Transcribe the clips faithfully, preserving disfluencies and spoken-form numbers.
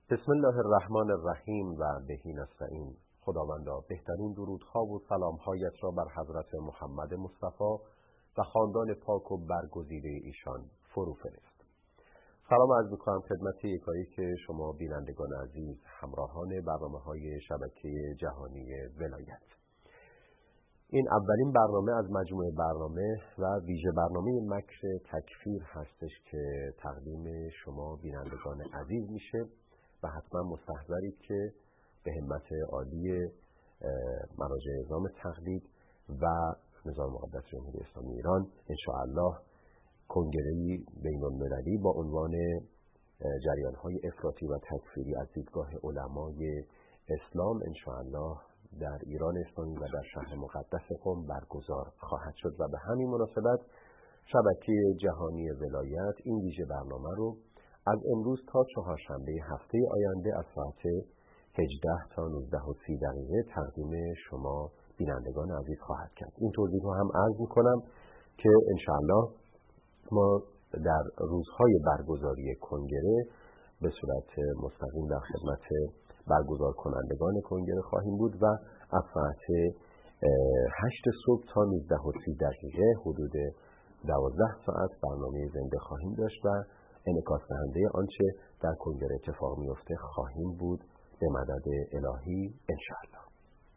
بسم الله الرحمن الرحیم و بهی نستعین. خداوندا بهترین درودها و سلامهایت را بر حضرت محمد مصطفی و خاندان پاک و برگزیده ایشان فرو فرست. سلام عرض می‌کنم خدمت یکایی که شما بینندگان عزیز، همراهان برنامه‌های شبکه جهانی ولایت. این اولین برنامه از مجموعه برنامه و ویژه برنامه مکر تکفیر هستش که تقدیم شما بینندگان عزیز میشه و حتما مستحضرید که به همت عالی مراجع نظام تقلید و نظام مقدس جمهوری اسلامی ایران انشاءالله کنگره‌ای بین‌المللی با عنوان جریان‌های افراطی و تکفیری از دیدگاه علمای اسلام انشاءالله در ایران اسلامی و در شهر مقدس قم برگزار خواهد شد و به همین مناسبت شبکه جهانی ولایت این ویژه برنامه رو از امروز تا چهارشنبه هفته آینده از ساعت هجده تا نوزده و سی دقیقه تقدیم شما بینندگان عزیز خواهد کرد. این توضیح رو هم عرض می‌کنم که انشاءالله ما در روزهای برگزاری کنگره به صورت مستقیم در خدمت برگزار کنندگان کنگره خواهیم بود و از ساعت هشت صبح تا نوزده و سی دقیقه حدود دوازده ساعت برنامه زنده خواهیم داشت و انعکاس دهنده آنچه در کنگره اتفاق میفته خواهیم بود به مدد الهی انشاءالله.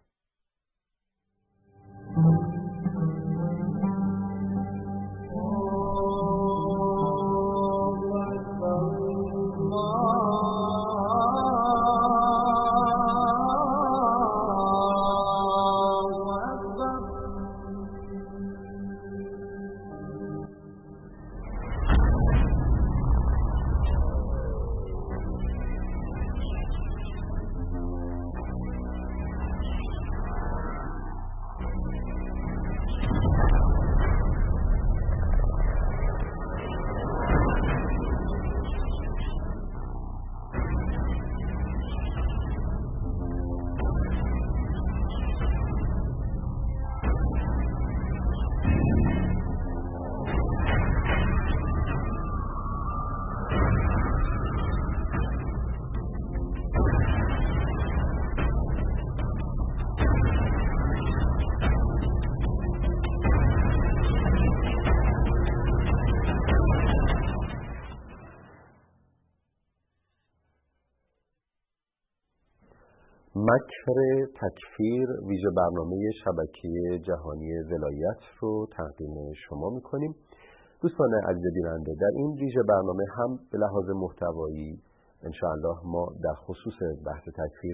مکر تکفیر ویژه برنامه شبکه جهانی ولایت رو تقدیم شما میکنیم. دوستان عزیز بیننده، در این ویژه برنامه هم به لحاظ محتوایی انشاءالله ما در خصوص بحث تکفیر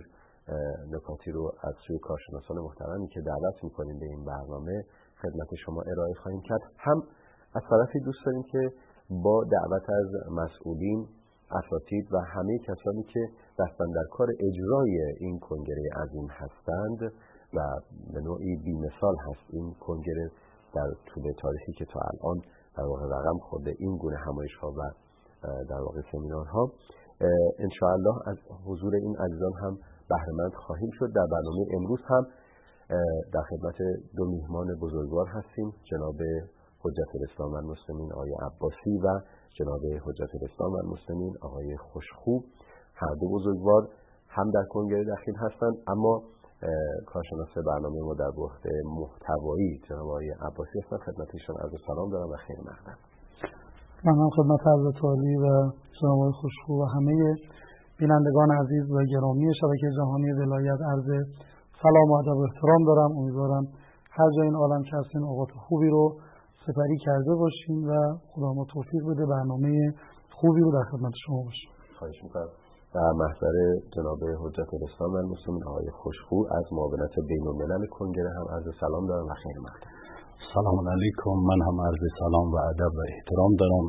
نکاتی رو از سوی کارشناسان محترمی که دعوت میکنیم به این برنامه خدمت شما ارائه خواهیم کرد. هم از طرفی دوست داریم که با دعوت از مسئولین، اساتید و همه کسانی که دستن در کار اجرای این کنگره عظیم هستند و به نوعی بی‌مثال هست این کنگره در طول تاریخی که تا الان در واقع رقم خورده این گونه همایش‌ها و در واقع سمینارها، انشاءالله از حضور این عزیزان هم بهره‌مند خواهیم شد. در برنامه امروز هم در خدمت دو میهمان بزرگوار هستیم، جناب حجت الاسلام و المسلمین آقای عباسی و جناب حجت الاسلام و المسلمین آقای خوشخو. هر دو بزرگوار هم در کنگره دخیل هستند، اما کارشناس برنامه ما در بحث محتوایی جناب آقای عباسی هستند. خدمتشان عرض سلام دارم و خیر مقدم. من هم خدمت حضرت عالی و جناب آقای خوشخو و همه بینندگان عزیز و گرامی شبکه جهانی ولایت عرض سلام و ادب و احترام دارم. امیدوارم هر جای این عالم که هستین اوقات خوبی رو سپری کرده باشیم و خدا ما توفیق بده برنامه خوبی رو در خدمت شما باشیم. خواهش می‌کنم. در محضر جناب حجت الاسلام و المسلمین آقای خوشخو از معاونت بین‌الملل کنگره هم عرض سلام دارم و خیر مقدم. سلام علیکم. من هم عرض سلام و ادب و احترام دارم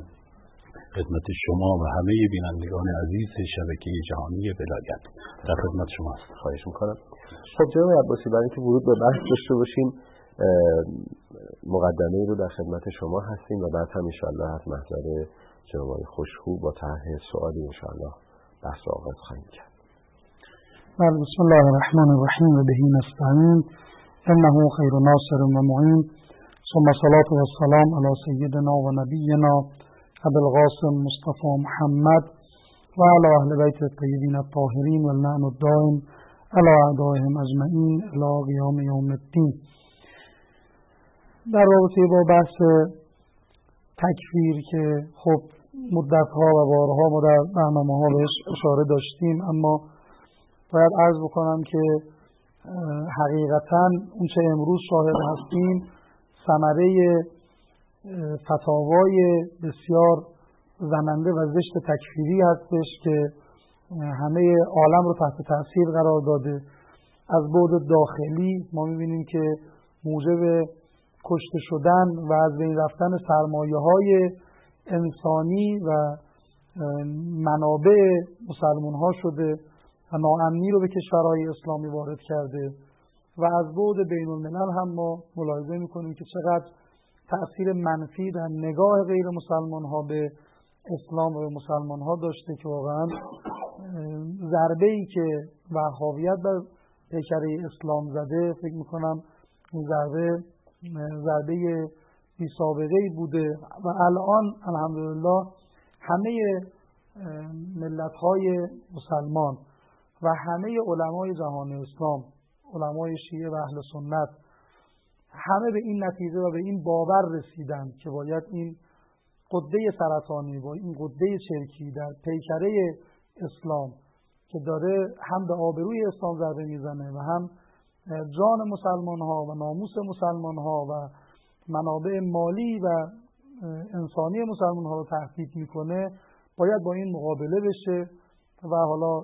خدمت شما و همه بینندگان عزیز شبکه جهانی ولایت. در خدمت شما هستم. خواهش می‌کنم. خب جناب عباسی، برای اینکه ورود به بحث داشته باشیم مقدمه رو در خدمت شما هستیم و بعد هم انشاءالله از محضر جناب آقای خوشخو با طرح سوالی انشاءالله بحث رو آغاز خواهیم کرد. بسم الله الرحمن الرحیم و بهی نستعین انه خیر ناصر و معین ثم صلاة و السلام علی سیدنا و نبینا ابوالقاسم مصطفی محمد و علی اهل بیت الطیبین الطاهرین و اللعن الدائم علی اعدائهم اجمعین الی قیام یوم الدین. در رابطه با بحث تکفیر که خب مدتها و بارها ما در برنامه ها بهش اشاره داشتیم، اما باید عرض بکنم که حقیقتاً اون چه امروز شاهد هستیم ثمره فتاوای بسیار زننده و زشت تکفیری هستش که همه عالم رو تحت تأثیر قرار داده. از بعد داخلی ما می‌بینیم که موجب کشته شدن و از بین رفتن سرمایه‌های انسانی و منابع مسلمان‌ها شده و ناامنی رو به کشورهای اسلامی وارد کرده و از بعد بین الملل هم ما ملاحظه می‌کنیم که چقدر تأثیر منفی در نگاه غیر مسلمان‌ها به اسلام و به مسلمان‌ها داشته که واقعاً ضربه‌ای که وهابیت بر پیکره اسلام زده، فکر می‌کنم این ضربه ضربه بی سابقه‌ای بوده و الان الحمدلله همه ملت‌های مسلمان و همه علمای جهان اسلام، علمای شیعه و اهل سنت، همه به این نتیجه و به این باور رسیدن که باید این غده سرطانی با این غده چرکی در پیکره اسلام که داره هم به آبروی اسلام ضربه میزنه و هم جان مسلمان ها و ناموس مسلمان ها و منابع مالی و انسانی مسلمان ها رو تهدید میکنه، باید با این مقابله بشه و حالا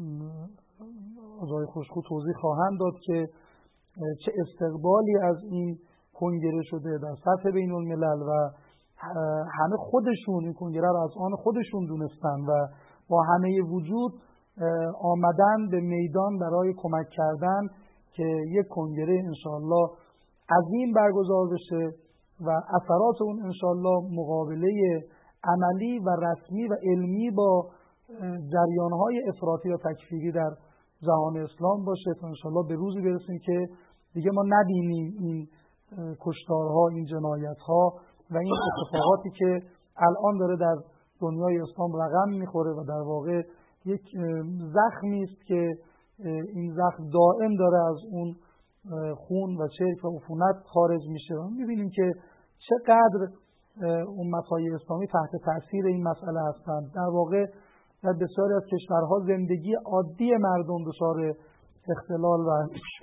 آقای خوشخو توضیح خواهند داد که چه استقبالی از این کنگره شده در سطح بین الملل و همه خودشون این کنگره رو از آن خودشون دونستن و با همه وجود آمدن به میدان برای کمک کردن که یک کنگره انشاءالله عظیم برگزار بشه و اثرات اون انشاءالله مقابله عملی و رسمی و علمی با جریانهای افراطی و تکفیری در جهان اسلام باشه تا انشاءالله به روزی برسیم که دیگه ما نبینیم این کشتارها، این جنایتها و این اتفاقاتی که الان داره در دنیای اسلام رقم میخوره و در واقع یک زخمی است که این زخم دائم داره از اون خون و چرک و عفونت خارج میشه. میبینیم که چقدر اون مسائل اسلامی تحت تأثیر این مسئله هستند. در واقع در بسیاری از کشورها زندگی عادی مردم دچار اختلال و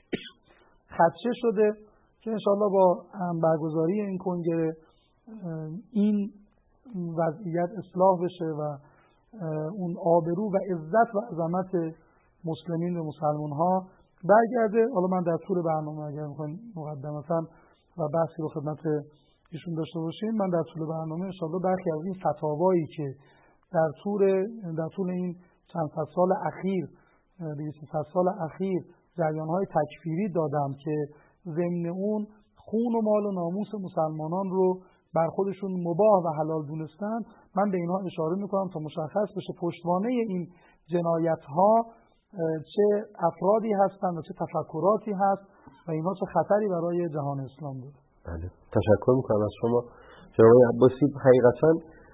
خدشه شده که انشاءالله با برگزاری این کنگره این وضعیت اصلاح بشه و اون آبرو و عزت و عظمت مسلمین و مسلمان ها برگرده. حالا من در طول برنامه اگر میخواین مقدمتا و بحثی رو خدمت ایشون داشته باشیم، من در طول برنامه انشاءالله برخی از این فتاوایی که در طول در طول این چند صد سال اخیر دویست سال اخیر جریان‌های تکفیری دادم که ضمن اون خون و مال و ناموس مسلمانان رو بر خودشون مباح و حلال دونستن، من به اینها اشاره میکنم تا مشخص بشه پشتوانه این جنایت‌ها چه افرادی هستند و چه تفکراتی هست و اینها چه خطری برای جهان اسلام داره. بله، تشکر میکنم از شما جناب عباسی. حقیقتاً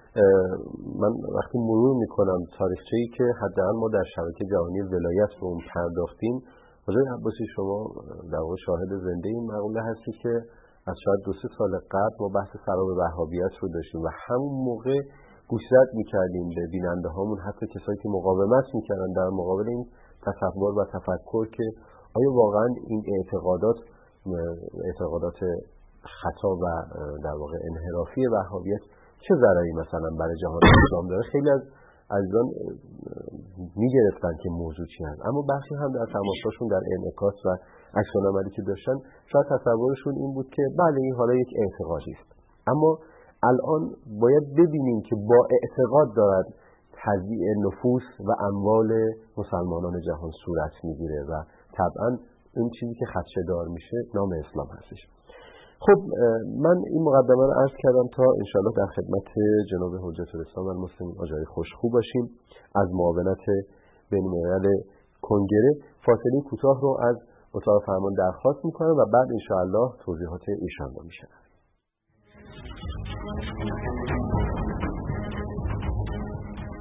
من وقتی مرور میکنم تاریخچه‌ای که حداقل ما در شبکه جهانی ولایت رو اون پرداختیم، آقای عباسی شما در واقع شاهد زنده این مقوله هستی که از شاید دو سه سال قبل ما بحث خراب وهابیت رو داشتیم و همون موقع گوشزد میکردیم به بیننده هامون، حتی کسایی که مقاومت میکردن در مقابل این تصور و تفکر که آیا واقعا این اعتقادات اعتقادات خطا و در واقع انحرافی وهابیت چه ضرری مثلا برای جهان اسلام داره. خیلی از عزیزان میگرفتن که موضوع چی هست، اما بخشی هم در تماشاشون در انعکاس و عکس‌العملی که داشتن شاید تصورشون این بود که بله این حالا یک اعتقادی است، اما الان باید ببینیم که با اعتقاد دارد تضییع نفوس و اموال مسلمانان جهان صورت میگیره و طبعا این چیزی که خدشه‌دار میشه نام اسلام هستش. خب من این مقدمه رو عرض کردم تا انشاءالله در خدمت جناب حجت الاسلام والمسلمین آقای خوشخو باشیم از معاونت بین‌الملل کنگره. فاصله کوتاه رو از اتاق فرمان درخواست میکنم و بعد انشاءالله توضیحات ایشان رو میشنویم.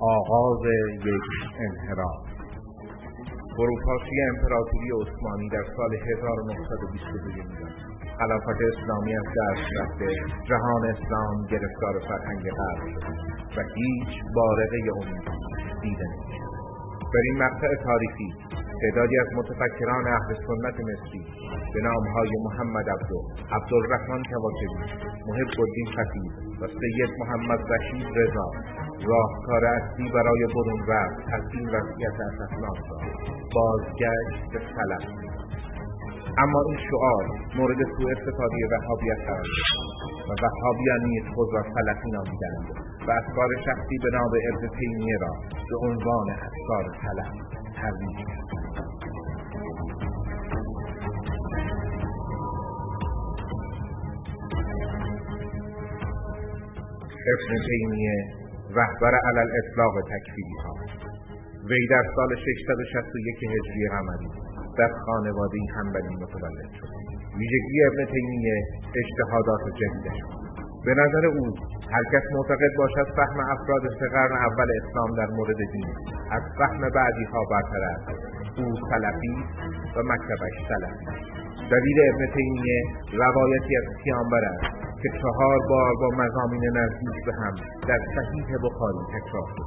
آغاز یک انحراف. فروپاشی امپراتوری عثمانی در سال هزار و نهصد و بیست و دو میلادی، خلافت اسلامی از دست رفته، جهان اسلام گرفتار فرهنگ غرب شد و هیچ بارقه امید دیده نمی‌شد. در این مقطع تاریخی تعدادی از متفکران اهل سنت مصری به نامهای محمد عبدو، عبدالرحمن کواکبی، محب الدین خطیب و سید محمد رشید رضا راهکار اصلی برای برون رفت از این وضعیت اسفناک را بازگشت به سلف. اما این شعار مورد سوء استفاده وهابیت قرار گرفت و وهابیان نیز خود را سلفی نامیدند و افکار شخصی به نام ابن تیمیه را به عنوان افکار سلف ترویج کردند. ابن تیمیه رهبر علی الاطلاق تکفیری ها، وی در سال ششصد و شصت و یک هجری قمری در خانواده حنبلی متولد شد. ویژگی ابن تیمیه اجتهادات جدیدش بود. به نظر او هر کس معتقد باشد فهم افراد سه قرن اول اسلام در مورد دین از فهم بعدی ها برتر است، او سلفی و مکتبش سلفی. دلیل ابن تیمیه روایتی از پیامبر است که چهار بار با مضامین نزدیک به هم در صحیح بخاری تکرار شد.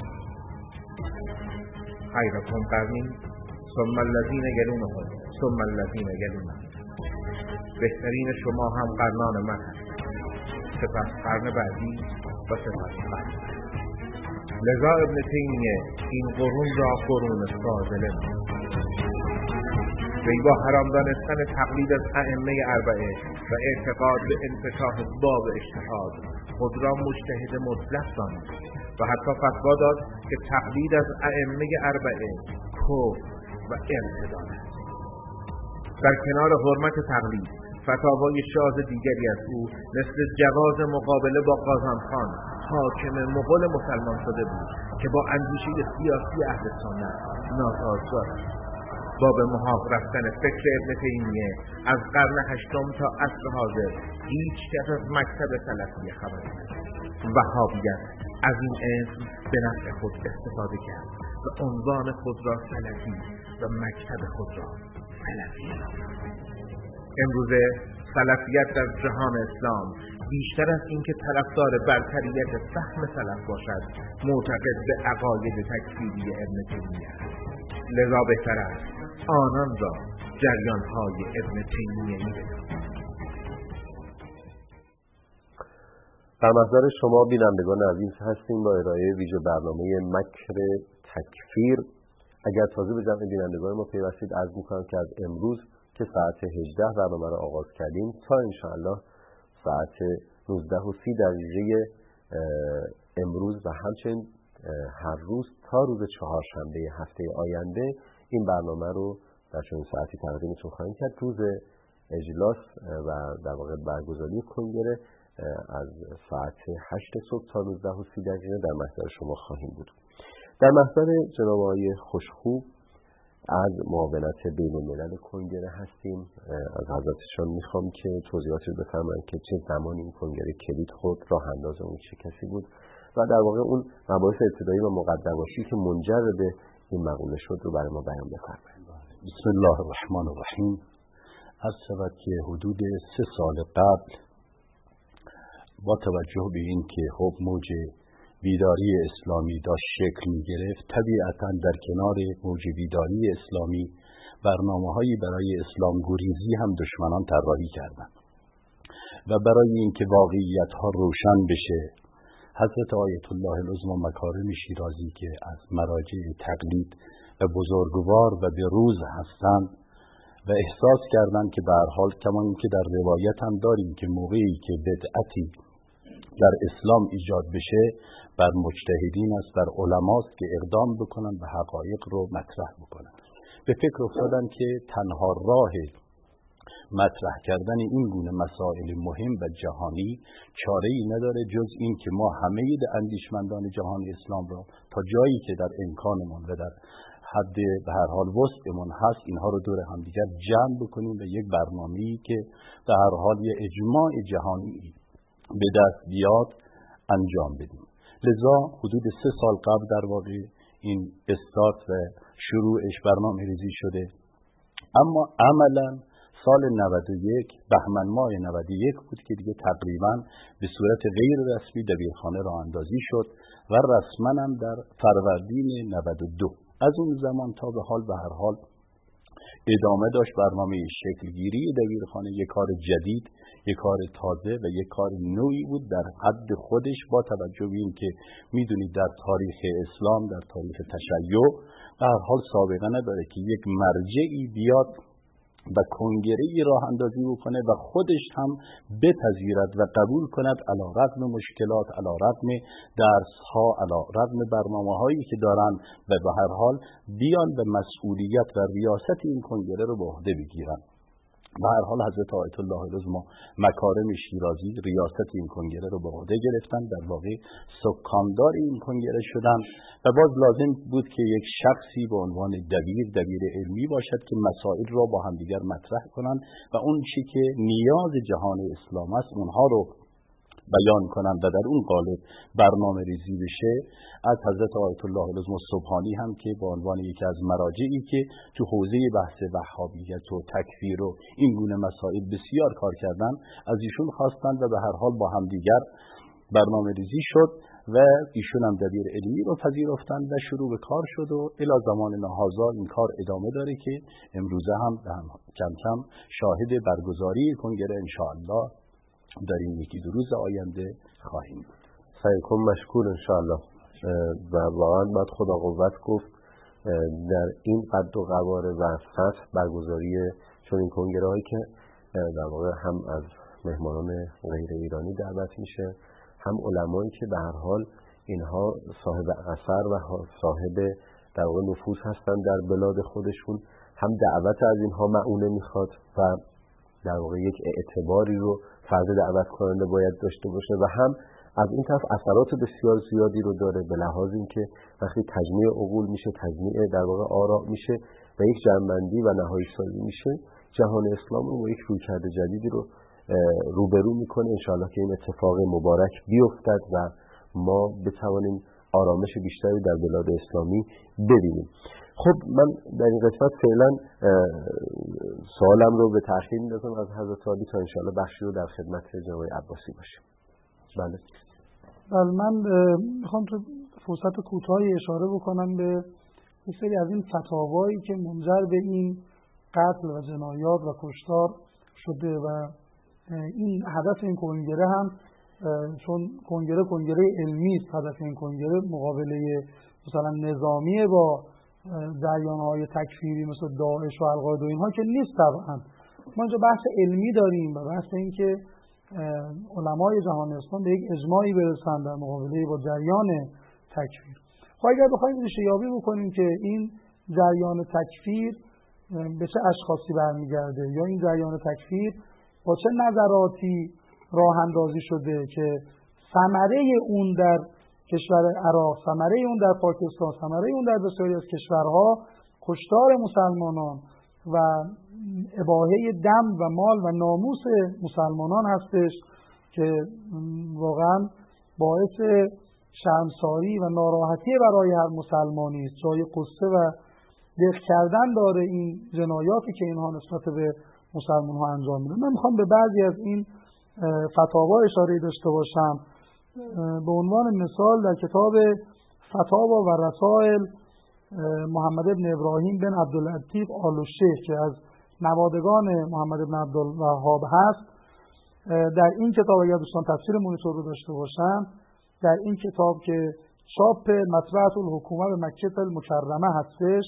خیرکم قرنی ثم الذین یلونهم ثم الذین یلونهم، بهترین شما هم قرنان من هست، سپس قرن بعدی و سپس قرن بعدی. لذا ابن تیمیه این قرون را قرون فاضله نامید. وی با حرام دانستن تقلید از ائمه اربعه و اعتقاد به انفتاح باب اجتهاد خود را مجتهد مطلق دانست و حتی فتوا داد که تقلید از ائمه اربعه کفر و ارتداد است. در کنار حرمت تقلید، فتاوای شاذ دیگری از او مثل جواز مقابله با قازانخان حاکم مغول مسلمان شده بود که با اندیشه سیاسی اهل سنت ناسازگار است. با به محاق رفتن فکر ابن تیمیه از قرن هشتم تا عصر حاضر هیچ کس از مکتب سلفی خبر نداشت. وهابیت از این اسم به نفع خود استفاده کرد و عنوان خود را سلفی و مکتب خود را سلفی نامید. امروزه سلفیت در جهان اسلام بیشتر از اینکه طرفدار برتریت فهم سلف باشد، معتقد به عقاید تکفیری ابن تیمیه است. لذا بهتر است آنان را جریان‌های ابن تیمیه بدانند. در محضر شما بینندگان عزیز هستیم با ارائه ویژه برنامه مکر تکفیر. اگر تازه به جمع بینندگان ما پیوستید، عرض می‌کنم که از امروز که ساعت هجده برنامه را آغاز کردیم تا انشاءالله ساعت نوزده و سی دقیقه امروز و همچنین هر روز تا روز چهارشنبه هفته آینده این برنامه رو در چنین ساعتی تقدیمتون خواهیم کرد. روز اجلاس و در واقع برگزاری کنگره از ساعت هشت صبح تا نوزده و سی دقیقه در محضر شما خواهیم بود. در محضر جناب آقای خوشخوب از معاونت بین الملل کنگره هستیم. از حضرتشان میخوام که توضیحاتی رو بفرمایند که چه زمانی این کنگره کلید خود راه انداز اون چه کسی بود و در واقع اون مباحث ابتدایی و مقدماتی که منجر به این مقوله شد رو برای ما بیان بفرمایید. بسم الله الرحمن الرحیم. عرض شود که حدود سه سال قبل با توجه به این که خب موج بیداری اسلامی داشت شکل می گرفت، طبیعتاً در کنار موج بیداری اسلامی برنامه‌هایی برای اسلام گریزی هم دشمنان طراحی کردند و برای اینکه واقعیت‌ها روشن بشه، حضرت آیت الله العظمی مکارم شیرازی که از مراجع تقلید و بزرگوار و به روز هستند و احساس کردند که به هر حال کمان که در روایت هم داریم که موقعی که بدعتی در اسلام ایجاد بشه بر مجتهدین است، بر علماست که اقدام بکنن و حقایق رو مطرح بکنن. به فکر افتادن که تنها راه مطرح کردن این گونه مسائل مهم و جهانی چاره‌ای نداره جز این که ما همه اندیشمندان جهان اسلام را تا جایی که در امکانمون و در حد به هر حال وسعمون هست اینها رو دور هم دیگر جمع بکنیم و یک برنامه‌ای که به هر حال یه اجماع جهانی به دست بیاد انجام بدیم. لذا حدود سه سال قبل در واقع این استارت و شروعش برنامه ریزی شده. اما عملا سال نود و یک بهمن ماه نود و یک بود که دیگه تقریبا به صورت غیر رسمی دبیرخانه راه اندازی شد و رسما هم در فروردین نود و دو. از اون زمان تا به حال به هر حال ادامه داشت برنامه شکلگیری دبیرخانه. یک کار جدید، یک کار تازه و یک کار نوعی بود در حد خودش، با توجه به این که میدونید در تاریخ اسلام، در تاریخ تشیع به هر حال سابقه نداره که یک مرجعی بیاد و کنگره‌ای راه اندازی بکنه و خودش هم بپذیرد و قبول کند علی رغم مشکلات، علی رغم درس‌ها، علی رغم برنامه‌هایی که دارن و به هر حال بیان به مسئولیت و ریاست این کنگره رو به عهده بگیرن. به هر حال حضرت آیت الله العظمی مکارم شیرازی ریاست این کنگره رو به عهده گرفتن، در واقع سکاندار این کنگره شدن و باز لازم بود که یک شخصی به عنوان دبیر دبیر علمی باشد که مسائل را با همدیگر مطرح کنند و اون چی که نیاز جهان اسلام است اونها رو بیان کنند و در اون قالب برنامه ریزی بشه. از حضرت آیت الله العظمی سبحانی هم که به عنوان یکی از مراجعی که تو حوزه بحث وهابیت و تکفیر و این گونه مسائل بسیار کار کردن، از ایشون خواستند و به هر حال با هم دیگر برنامه ریزی شد و ایشون هم دبیر علمی رو پذیرفتند و شروع به کار شد و الی زمان هذا این کار ادامه داره که امروزه هم کم کم شاهد برگزاری کنگره ان شاء الله در این یکی دو روز آینده خواهیم بود. سعیکم مشکور انشاءالله. و واقعا باید خدا قوت گفت در این قد و قواره و سطح برگزاری چون این کنگره هایی که در واقع هم از مهمانان غیر ایرانی دعوت میشه، هم علمایی که به هر حال اینها صاحب اثر و صاحب در واقع نفوذ هستن در بلاد خودشون، هم دعوت از اینها معونه میخواد و در واقع یک اعتباری رو فرد دعوت کننده باید داشته باشه و هم از این طرف اثرات بسیار زیادی رو داره به لحاظ این که وقتی تجمیع عقول میشه، تجمیع در واقع آراء میشه و یک جمع‌بندی و نهایی سازی میشه، جهان اسلام رو با یک رویکرد جدیدی رو روبرو میکنه. انشاءالله که این اتفاق مبارک بیفتد و ما بتوانیم آرامش بیشتری در بلاد اسلامی ببینیم. خب من در این قسمت فعلا سوالم رو به تأخیر میندازم از حضرت عالی تا انشاءالله بخشی رو در خدمت جناب عباسی باشیم. بله. بله من میخوام تو فرصت کوتاهی اشاره بکنم به یک سری از این فتاوایی که منجر به این قتل و جنایات و کشتار شده و این هدف این کنگره هم چون کنگره کنگره علمی است، هدف این کنگره مقابله مثلا نظامی با جریان‌های تکفیری مثل داعش و القاعده و اینها که نیست. طبعا ما اینجا بحث علمی داریم و بحث این که علمای جهان اسلام به یک اجماعی برسند در مقابله با جریان تکفیر. خب اگر بخوایم ریشه‌یابی بکنیم که این جریان تکفیر به چه اشخاصی برمیگرده یا این جریان تکفیر با چه نظراتی راه اندازی شده که ثمره اون در کشور عراق، ثمره اون در پاکستان، ثمره اون در بسیاری از کشورها کشتار مسلمانان و اباحه دم و مال و ناموس مسلمانان هستش که واقعا باعث شرمساری و ناراحتی برای هر مسلمانی است. جای قصه و دق کردن داره این جنایاتی که اینها نسبت به مسلمان ها انجام میدن. من میخوام به بعضی از این فتاوا اشاره داشته باشم. به عنوان مثال در کتاب فتاوا و رسائل محمد ابن ابراهیم بن عبداللطیف آل‌الشیخ که از نوادگان محمد ابن عبدالوهاب هست، در این کتاب اگر دوستان تفسیر مونیتور رو داشته باشن، در این کتاب که چاپ مطبعة الحکومه به مکه المکرمه هستش،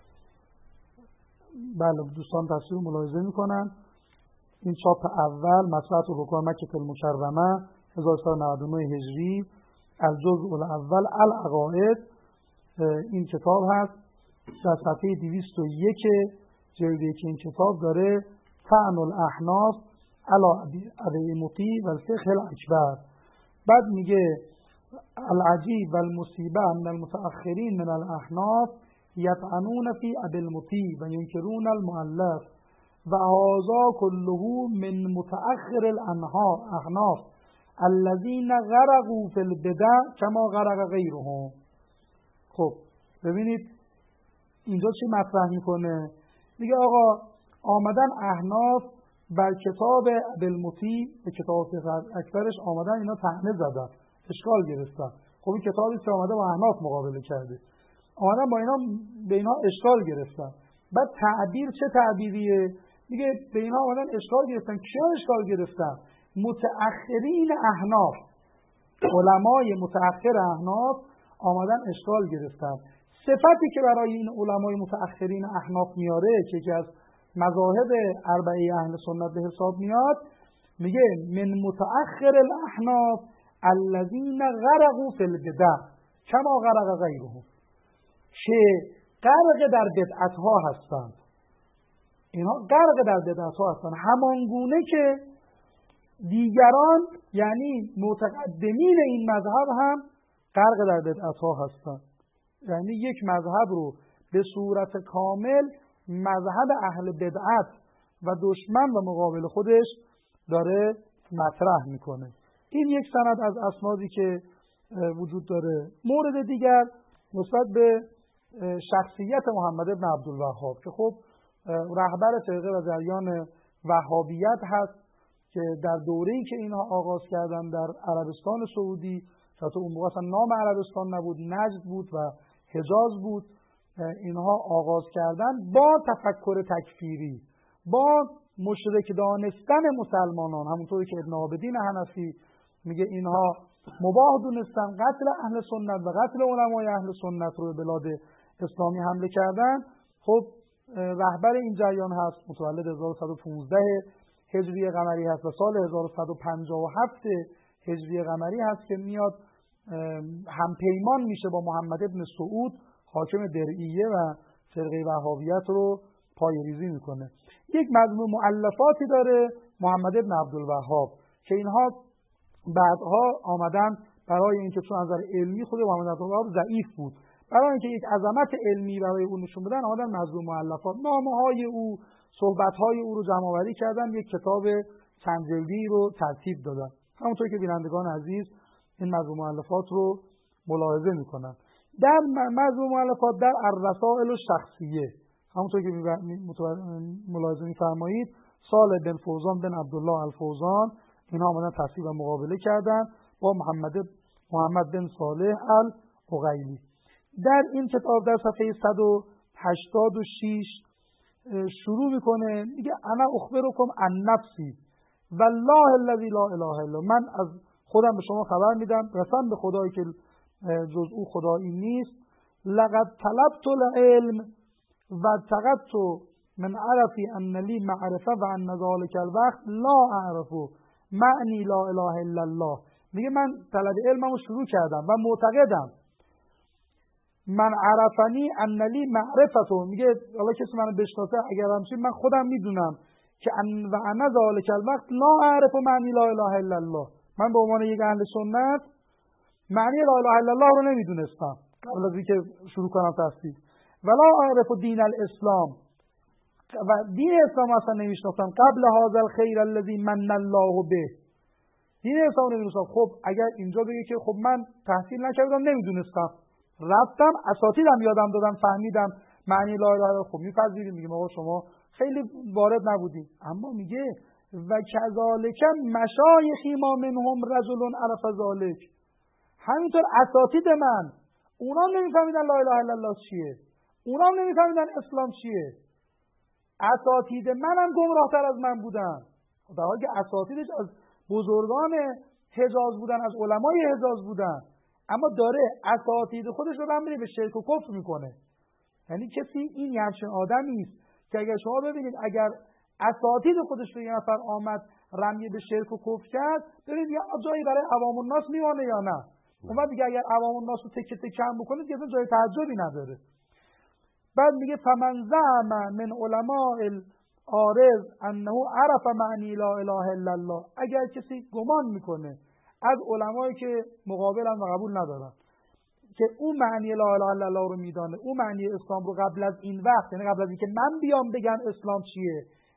بله دوستان تفسیر رو ملاحظه میکنن، این چاپ اول مطبعة الحکومه مکه المکرمه هزار و سیصد و نود و نه هجری الجزء الاول العقائد، این کتاب هست. در صفحه دویست و یک جلد یک این کتاب داره طعن الاحناف علی ابی مطیع و الفقه الاکبر. بعد میگه العجیب و المصیبه من المتأخرین من الاحناف یطعنون فی ابی المطیع و ینکرون المؤلف و هذا كله من متأخر الاحناف الذین غرقوا فی البدع کما غرق غیرهم. خب ببینید اینجا چی مطرح میکنه؟ میگه آقا آمدن احناف بر کتاب ابوالمطیع به کتاب اکثرش آمدن اینا طعنه زدن، اشکال گرفتن. خب این کتابی که آمده با احناف مقابله کرده، آمدن با اینا به اینا اشکال گرفتن. بعد تعبیر چه تعبیریه؟ میگه به اینا آمدن اشکال گرفتن. کیا اشکال گرفتن؟ متأخرین احناف، علمای متأخر احناف آمدن اشکال گرفتن. صفتی که برای این علمای متأخرین احناف میاره که یکی از مذاهب اربعه اهل سنت به حساب میاد، میگه من متأخر الاحناف الذین غرقوا فی البدع کما غرق غیرهم، که غرق در بدعت ها هستند. اینا غرق در بدعت ها هستند همانگونه که دیگران یعنی متقدمین این مذهب هم غرق در بدعت ها هستند. یعنی یک مذهب رو به صورت کامل مذهب اهل بدعت و دشمن و مقابل خودش داره مطرح میکنه. این یک سند از اسنادی که وجود داره. مورد دیگر نسبت به شخصیت محمد ابن عبدالوهاب که خب رهبر فرقه و جریان وهابیت هست که در دوره‌ای که اینها آغاز کردن در عربستان سعودی، حتی اون موقع اصلا نام عربستان نبود، نجد بود و حجاز بود، اینها آغاز کردن با تفکر تکفیری، با مشرک دانستن مسلمانان. همونطوری که ابن عابدین حنفی میگه اینها مباح دونستن قتل اهل سنت و قتل علمای اهل سنت رو به بلاد اسلامی حمله کردن. خب رهبر این جریان هست، متولد هزار و صد و پانزده هجری قمری هست و سال هزار و صد و پنجاه و هفت هجری قمری هست که میاد همپیمان میشه با محمد ابن سعود حاکم درعیه و فرقه وهابیت رو پایه‌ریزی میکنه. یک مجموعه مؤلفاتی داره محمد ابن عبدالوهاب که اینها بعدها آمدن برای اینکه چون از نظر علمی خود محمد عبدالوهاب ضعیف بود، برای اینکه یک عظمت علمی برای اون نشون بدن، آمدن مجموعه مؤلفات، نامه‌های او، صحبت‌های او رو جمع‌آوری کردن، یک کتاب چند جلدی رو ترتیب دادن. همونطور که بینندگان عزیز این مجموعه مؤلفات رو ملاحظه میکنن. در مجموعه مؤلفات در الرسائل الشخصیه، همونطور که ملاحظه می‌فرمایید، سال بن فوزان بن عبدالله الفوزان اینا آمدن تصحیح و مقابله کردن با محمد محمد بن صالح العقیلی. در این کتاب در صفحه صد و هشتاد و شش شروع میکنه، میگه انا اخبرکم عن نفسی والله الذی لا اله الا، من از خودم به شما خبر میدم، قسم به خدایی که جز او خدایی نیست. لقد طلبت العلم و تقدت من عرفی ان لی معرفه و ان ذلک الوقت لا اعرف معنی لا اله الا الله. میگه من طلب علممو شروع کردم و معتقدم من عرفنی ان لی معرفته، میگه حالا کسی منو بشناسه اگر همچین من خودم میدونم که ان و ان ذلک الوقت لا اعرف معنی لا اله الا الله، من به عنوان یک اهل سنت معنی لا اله الا الله رو نمیدونستم قبل از اینکه شروع کنم تفسیر. ولا اعرف دین الاسلام، و دین اسلام اصلا نمیشناختم قبل هذا الخیر الذی من الله به، دین اسلام نمیدونستم. خب اگر اینجا بگه که خب من تحصیل نکردم نمیدونستم، رفتم اساتیدم یادم دادم فهمیدم معنی لا اله الا الله، خب میپذیریم، میگیم آقا شما خیلی وارد نبودیم. اما میگه و کذالک مشایخی ما منهم رجل عرف ذلک، همینطور اساتید من اونا نمیفهمیدن لا اله الا الله چیه، اونا نمیفهمیدن اسلام چیه، اساتید منم گمراهتر از من بودن، در حالی که اساتیدش از بزرگان حجاز بودن، از علمای حجاز بودن، اما داره اساتید خودش رو رمی به شرک و کفر میکنه. یعنی کسی این همچین آدمی است که اگر شما ببینید اگر اساتید خودش رو یه نفر آمد رمی به شرک و کفر کرد، ببینید یه جایی برای عوام الناس میمانه یا نه. اون وقت دیگه اگر عوام الناس رو تکه تکه هم بکنید که اصلا جای تعجبی نداره. بعد میگه فمن زعم من علماء العارض انه عرف معنی لا اله الا الله، اگر کسی گمان میکنه از علمایی که مقابلن و قبول ندارن که اون معنی لا اله الا الله رو میدانه، اون معنی اسلام رو قبل از این وقت، یعنی قبل از اینکه من بیام بگم اسلام چیه،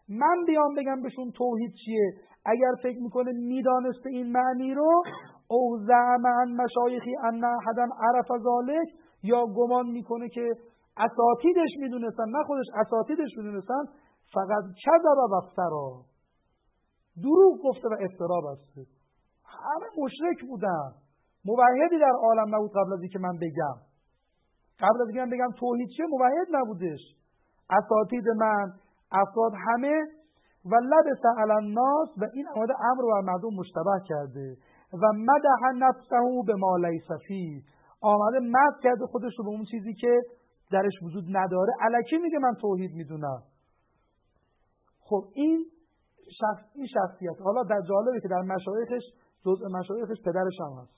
من بیام بگم بهشون توحید چیه، اگر فکر میکنه میدانسته این معنی رو، او زعم عن مشایخی ان احدا عرف ذلک، یا گمان میکنه که اساتیدش میدونستن، نه خودش اساتیدش میدونستن، فقط کذب و افترا، دروغ گفته و افترا بسته. همه مشرک بودن، موحدی در عالم نبود قبل از اینکه من بگم. قبل از اینکه من بگم توحید چیه موحد نبودش. اساتید من، افراد همه، و لبس علی الناس، و این آمده امر رو بر مردم مشتبه کرده، و مدح نفسه به ما لیس فیه، آمده مدح کرده خودش رو به اون چیزی که درش وجود نداره. الکی میگه من توحید میدونم. خب این شخص این شخصیت، حالا در جالبه که در مشایخش، جزء مشایخش پدرش هم هست.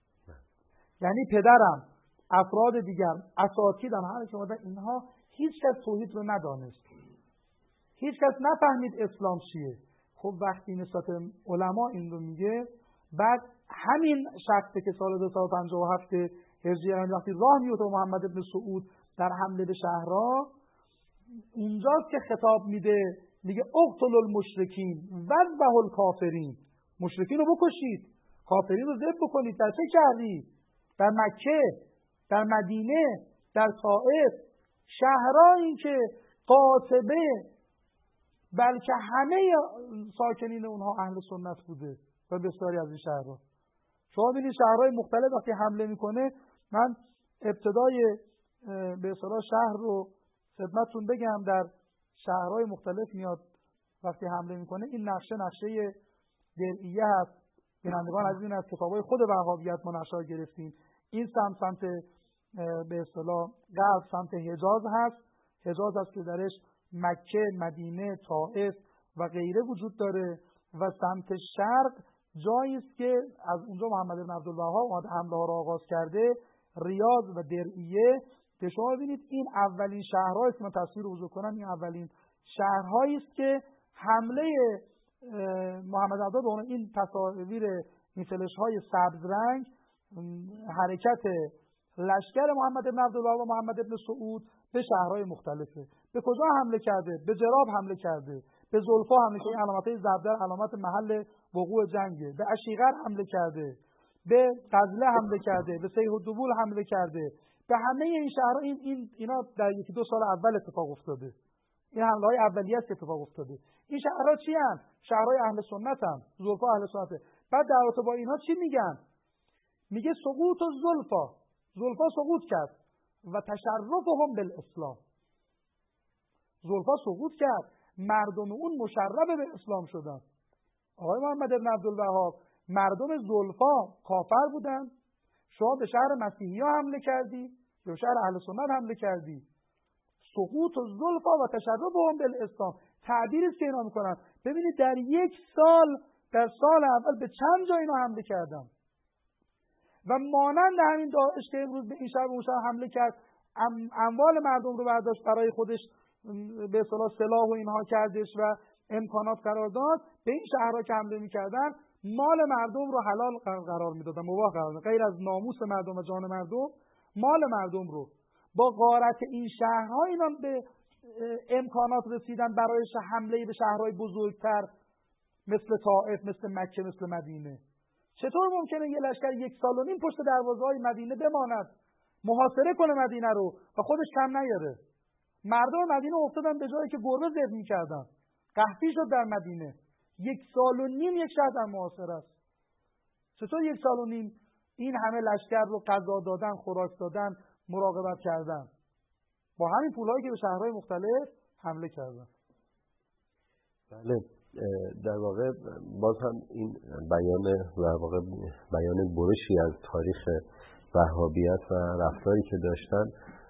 یعنی پدرم، افراد دیگر، اساتیدم، هر که اومدن، اینها هیچ کس توحید رو ندانست، هیچ کس نفهمید اسلام چیه. خب وقتی نسبت علما این رو میگه، بعد همین شخصی که سال دو صد و پنجاه و هفت هجری وقتی راه میفته محمد ابن سعود در حمله به شهرها، اونجاست که خطاب میده، میگه اقتل المشرکین وذبح الکافرین، مشرکین رو بکشید، کافرین رو ذبح بکنید. در چه شهری؟ در مکه، در مدینه، در طائف، شهرهایی که قاطبه بلکه همه ساکنین اونها اهل سنت بوده و بسیاری از این شهرها. شما ببینید شهرهای مختلف وقتی حمله میکنه، من ابتدای به اصطلاح شهر رو خدمتتون بگم، در شهرهای مختلف میاد وقتی حمله میکنه، این نقشه نقشه درعیه هست. بینندگان از این از کتابای خود وهابیت ما نقشه گرفتیم. این سمت سمت به اصطلاح غرب سمت حجاز هست، حجاز هست که درش مکه، مدینه، طائف و غیره وجود داره، و سمت شرق جایی است که از اونجا محمد بن عبدالوهاب اومده حمله ها را آغاز کرده، ریاض و درعیه. که شما ببینید این اولین شهرهایی است که من تصویر رو بزرگ کنم، این اولین شهرهایی است که حمله محمد عبدالوهاب، این تصاویر این فلش‌های سبز رنگ، حرکت لشکر محمد بن عبدالوهاب و محمد بن سعود به شهرهای مختلفه. به کجا حمله کرده؟ به جراب حمله کرده، به زلفا حمله کرده، علامت‌های زبدر علامت محل وقوع جنگه. به اشیغر حمله کرده، به غزله حمله کرده، به سیح الدبول حمله کرده. به همه این شهرها این, این اینا در یکی دو سال اول اتفاق افتاده. این حمله‌های اولیه است که اتفاق افتاده. این شهرها چی هستند؟ شهرهای اهل سنت هستند. زلفا اهل سنته. بعد در رابطه با اینها چی میگن؟ میگه سقوط الزلفا، زلفا سقوط کرد، و تشرفهم بالاسلام، زلفا سقوط کرد، مردم اون مشرب به اسلام شدن. آقای محمد بن عبدالوهاب، مردم زلفا کافر بودن، شما به شهر مسیحی ها حمله کردی یا به شهر اهل سنت حمله کردی. سقوط الزلفا و تشرفهم بالاسلام تعبیری است که اینا میکنن. ببینید در یک سال، در سال اول به چند جا اینا حمله کردن، و مانند همین داعش که امروز به این شهر و اون شهر حمله کرد، اموال مردم رو برداشت برای خودش به اصطلاح سلاح و اینها کردش و امکانات قرار داد، به این شهرها که حمله میکردن مال مردم رو حلال قرار میدادن، مباح قرار میدادن، غیر از ناموس مردم و جان مردم، مال مردم رو. با غارت این شهرها اینا به امکانات رسیدن برای حمله به شهرهای بزرگتر مثل طائف، مثل مکه، مثل مدینه. چطور ممکنه یه لشکر یک سال و نیم پشت دروازه‌های مدینه بماند، محاصره کنه مدینه رو و خودش کم نیاره؟ مردم مدینه افتادن به جایی که گربه ذبح می‌کردن، قحطی شد در مدینه. یک سال و نیم یک شهر در محاصره است. چطور یک سال و نیم این همه لشکر رو غذا دادن، خوراک دادن، مراقبت کردن، با همین پولایی که به شهرهای مختلف حمله کردن؟ بله، در واقع باز هم این بیان در واقع بیان برشی از تاریخ وهابیت و رفتاری که داشتن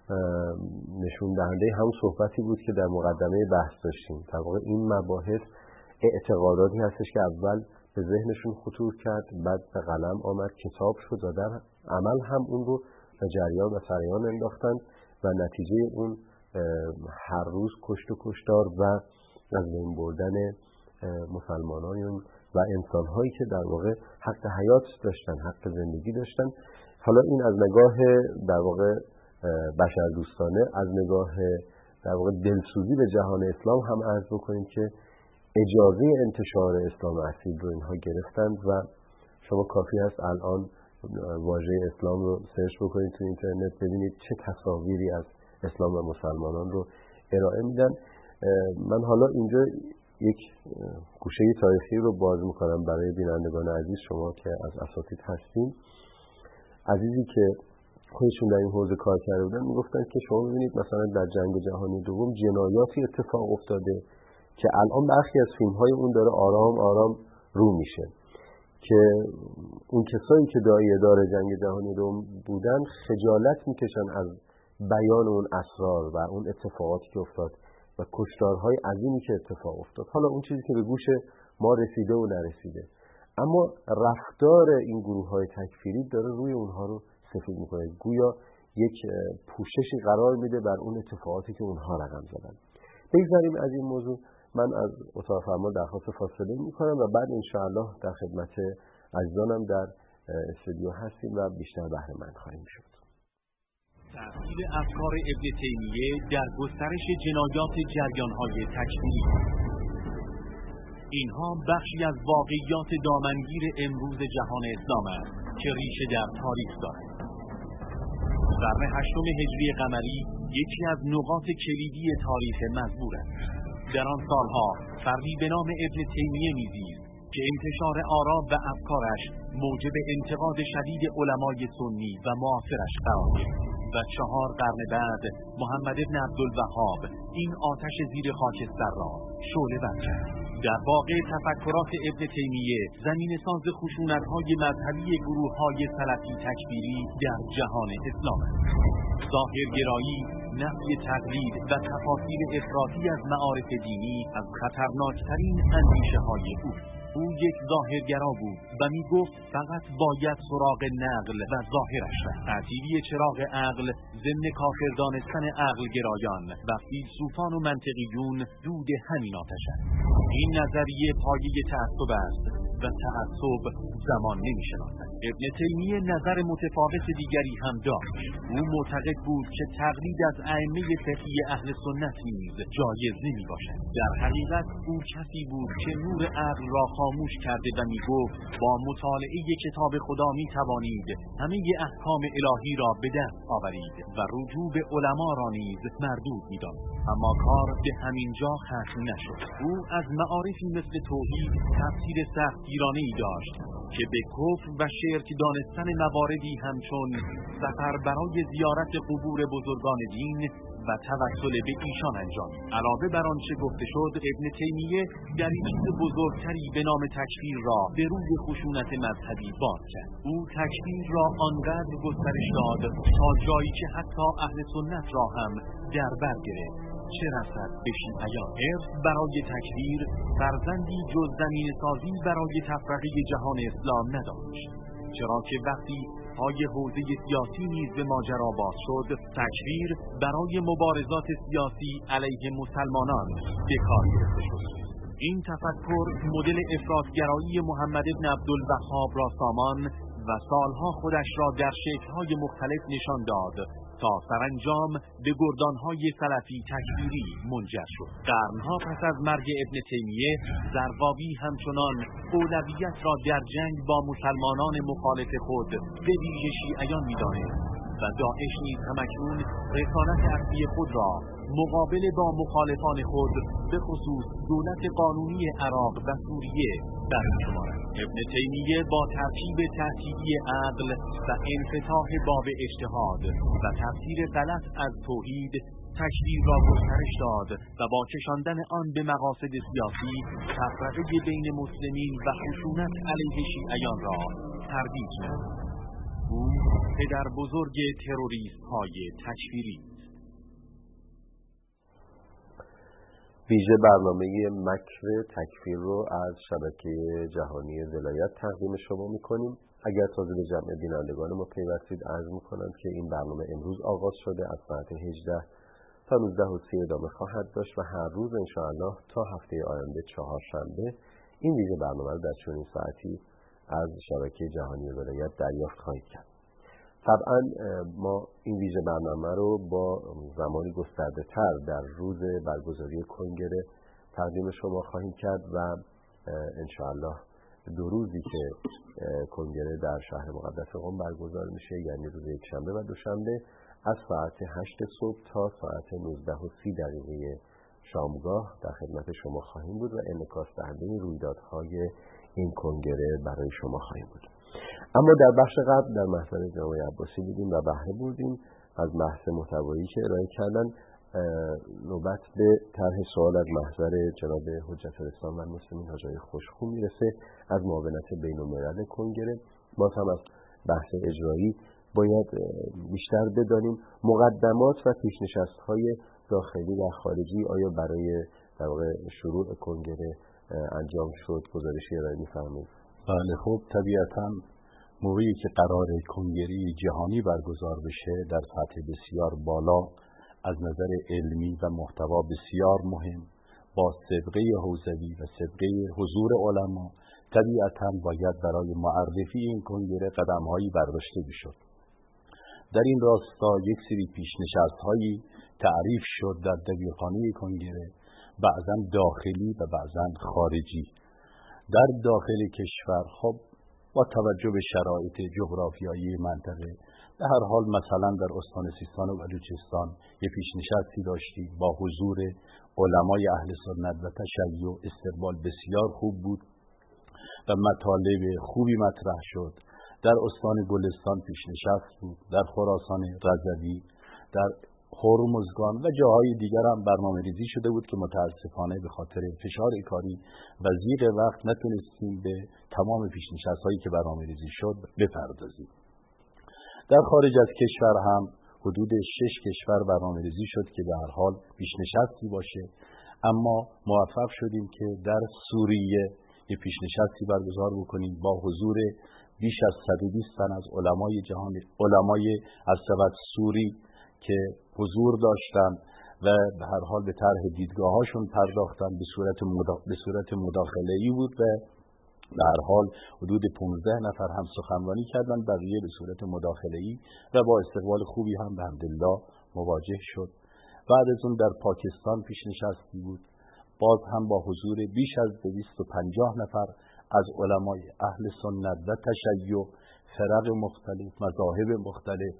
نشون دهنده هم صحبتی بود که در مقدمه بحث داشتیم. در واقع این مباحث اعتقاداتی هستش که اول به ذهنشون خطور کرد، بعد به قلم آمد، کتاب شد و در عمل هم اون رو به جریان و سریان انداختن و نتیجه اون هر روز کشت و کشتار و از بین بردن مسلمانان و انسان‌هایی که در واقع حق حیات داشتن، حق زندگی داشتن. حالا این از نگاه در واقع بشر دوستانه، از نگاه در واقع دلسوزی به جهان اسلام هم عرض بکنیم که اجازه انتشار اسلام اصیل رو اینها گرفتند و شما کافی هست الان واژه اسلام رو سرچ بکنید تو اینترنت، ببینید چه تصاویری از اسلام و مسلمانان رو ارائه میدن. من حالا اینجا یک گوشه تاریخی رو باز میکنم برای بینندگان عزیز، شما که از اساتید هستین. عزیزی که خودشون در این حوزه کار کرده بودن میگفتن که شما ببینید مثلا در جنگ جهانی دوم جنایاتی اتفاق افتاده که الان برخی از فیلم‌های اون داره آرام آرام رو میشه، که اون کسایی که داعیه دار جنگ جهانی دوم بودن خجالت میکشن از بیان اون اسرار و اون اتفاقاتی که افتاد و کشتارهای عظیمی که اتفاق افتاد. حالا اون چیزی که به گوش ما رسیده و نرسیده، اما رفتار این گروه‌های تکفیری داره روی اونها رو سفید میکنه، گویا یک پوششی قرار میده بر اون اتفاقاتی که اونها رقم زدن. بگذاریم از این موضوع. من از اتاق فرمان درخواست فاصله میکنم و بعد انشاءالله در خدمت عزیزانم در استودیو هستیم و بیشتر بهره مند خواهیم شد. تأثیر افکار ابن تیمیه در گسترش جنایات جریان‌های تکفیری. اینها بخشی از واقعیات دامنگیر امروز جهان اسلام است که ریشه در تاریخ دارد. قرن هشتم هجری قمری یکی از نقاط کلیدی تاریخ مزبور است. در آن سالها فردی به نام ابن تیمیه می‌زیست که انتشار آرا و افکارش موجب انتقاد شدید علمای سنی و معاصرش قرار گرفت و چهار قرن بعد محمد ابن عبدالوهاب این آتش زیر خاکستر را شعله‌ور کرد. در واقع تفکرات ابن تیمیه زمین ساز خشونت‌های مذهبی گروه‌های سلفی تکفیری در جهان اسلام است. ظاهرگرایی، نفی تقلید و تفاسیر افراطی از معارف دینی از خطرناکترین اندیشه‌های او. او یک ظاهرگرا بود و می گفت فقط باید سراغ نقل و ظاهرش رفت. تعطیلی چراغ عقل ضمن کافر دانستن عقل گرایان و فیلسوفان و منطقیون دود همین آتش است. این نظریه پایه تعصب است و تعصب زمان نمی‌شناسد. ابن تیمیه نظر متفاوت دیگری هم داشت. او معتقد بود که تقلید از ائمه فقهی اهل سنت نیز جایز نمی‌باشد. در حقیقت او کسی بود که نور عقل را خاموش کرده و میگفت با مطالعه کتاب خدا میتوانید همه احکام الهی را به دست آورید و رجوع به علما را نیز مردود می‌دانست. اما کار به همین جا ختم نشد. او از معارفی مثل توحید تفسیر سختگیرانه‌ای داشت که به کفر و شرک دانستن مواردی همچون سفر برای زیارت قبور بزرگان دین و توسل به ایشان انجام. علاوه بر آنچه گفته شد، ابن تیمیه دریچه بزرگتری به نام تکفیر را به روی خشونت مذهبی باز کرد. او تکفیر را آنقدر گسترش داد تا جایی که حتی اهل سنت را هم در بر گرفت، چه رسد به شیعیان. ارث برای تکفیر فرزندی جز زمین سازی برای تفرقه جهان اسلام نداشت، چرا که وقتی پای حوزه سیاسی نیز به ماجرا باز شد، تکفیر برای مبارزات سیاسی علیه مسلمانان به کار گرفته شد. این تفکر مدل افراطگرایی محمد ابن عبدالوهاب را سامان و سالها خودش را در شکل‌های مختلف نشان داد تا سرانجام به گردانهای سلفی تکفیری منجر شد. قرنها پس از مرگ ابن تیمیه، زرقاوی همچنان اولویت را در جنگ با مسلمانان مخالف خود به ویژه شیعیان می‌دانست و داعش نیز همکنون رسالت اصلی خود را مقابل با مخالفان خود به خصوص دولت قانونی عراق و سوریه برمی‌شمارد. ابن تیمیه با ترکیب تحکیمی عقل و انفتاح باب اجتهاد و تفسیر غلط از توحید، تکفیر را گسترش داد و با کشاندن آن به مقاصد سیاسی، تفرقه بین مسلمین و خشونت علیه شیعیان را ترویج نمود. او پدر بزرگ تروریست های تکفیری. ویژه برنامه مکر تکفیر رو از شبکه جهانی ولایت تقدیم شما میکنیم. اگر تازه به جمع بینندگان ما پیوستید، عرض میکنم که این برنامه امروز آغاز شده، از ساعت هجده تا نوزده و سی ادامه خواهد داشت و هر روز انشاءالله تا هفته آینده چهارشنبه این ویژه برنامه رو در چنین ساعتی از شبکه جهانی ولایت دریافت خواهید کرد. طبعا ما این ویژه برنامه رو با زمانی گسترده تر در روز برگزاری کنگره تقدیم شما خواهیم کرد و انشاءالله دو روزی که کنگره در شهر مقدس قم برگزار میشه، یعنی روز یکشنبه و دوشنبه، از ساعت هشت صبح تا ساعت نوزده و سی دقیقه شامگاه در خدمت شما خواهیم بود و انعکاس دهنده رویدادهای این کنگره برای شما خواهیم بود. اما در بخش قبل در محضر جناب عباسی بودیم و بهره بردیم از بحث محتوایی که ارائه کردن. نوبت به طرح سوال از محضر جناب حجت الاسلام و المسلمین حاج آقای خوشخو میرسه از معاونت بین‌الملل کنگره. ما هم از بحث اجرایی باید بیشتر بدانیم مقدمات و پیشنشست‌های داخلی و خارجی آیا برای در واقع شروع کنگره انجام شد؟ گزارشی ارائه می‌فرمایید. بله، خب طبیعتاً موقعی که قرار کنگره جهانی برگزار بشه در سطح بسیار بالا از نظر علمی و محتوا بسیار مهم با سابقه حوزوی و سابقه حضور علما، طبیعتاً باید برای معرفی این کنگره قدم‌هایی برداشته بشد. در این راستا یک سری پیشنشست‌هایی تعریف شد در دبیرخانه کنگره، بعضاً داخلی و بعضاً خارجی. در داخل کشور خب با توجه به شرایط جغرافیایی منطقه به هر حال مثلا در استان سیستان و بلوچستان یک پیشنشستی داشتیم با حضور علمای اهل سنت و تشیع، استقبال بسیار خوب بود و مطالب خوبی مطرح شد. در استان گلستان پیشنشست بود، در خراسان رضوی، در هرمزگان و جاهای دیگر هم برنامه ریزی شده بود که متاسفانه به خاطر فشار کاری و ضیق وقت نتونستیم به تمام پیشنشست هایی که برنامه ریزی شد بپردازیم. در خارج از کشور هم حدود شش کشور برنامه ریزی شد که به هر حال پیشنشستی باشه، اما موفق شدیم که در سوریه یک پیشنشستی برگزار بکنیم با حضور بیش از صد و بیست تن از علمای جهان، علمای از سبد سوری که حضور داشتن و به هر حال به طرح دیدگاهاشون پرداختن به صورت مدا... به صورت مداخله‌ای بود و به هر حال حدود پانزده نفر هم سخنرانی کردن، بقیه به صورت مداخله‌ای و با استقبال خوبی هم به حمدالله مواجه شد. بعد از اون در پاکستان پیشنشستی بود، باز هم با حضور بیش از دویست و پنجاه نفر از علمای اهل سنت و تشیع، فرق مختلف، مذاهب مختلف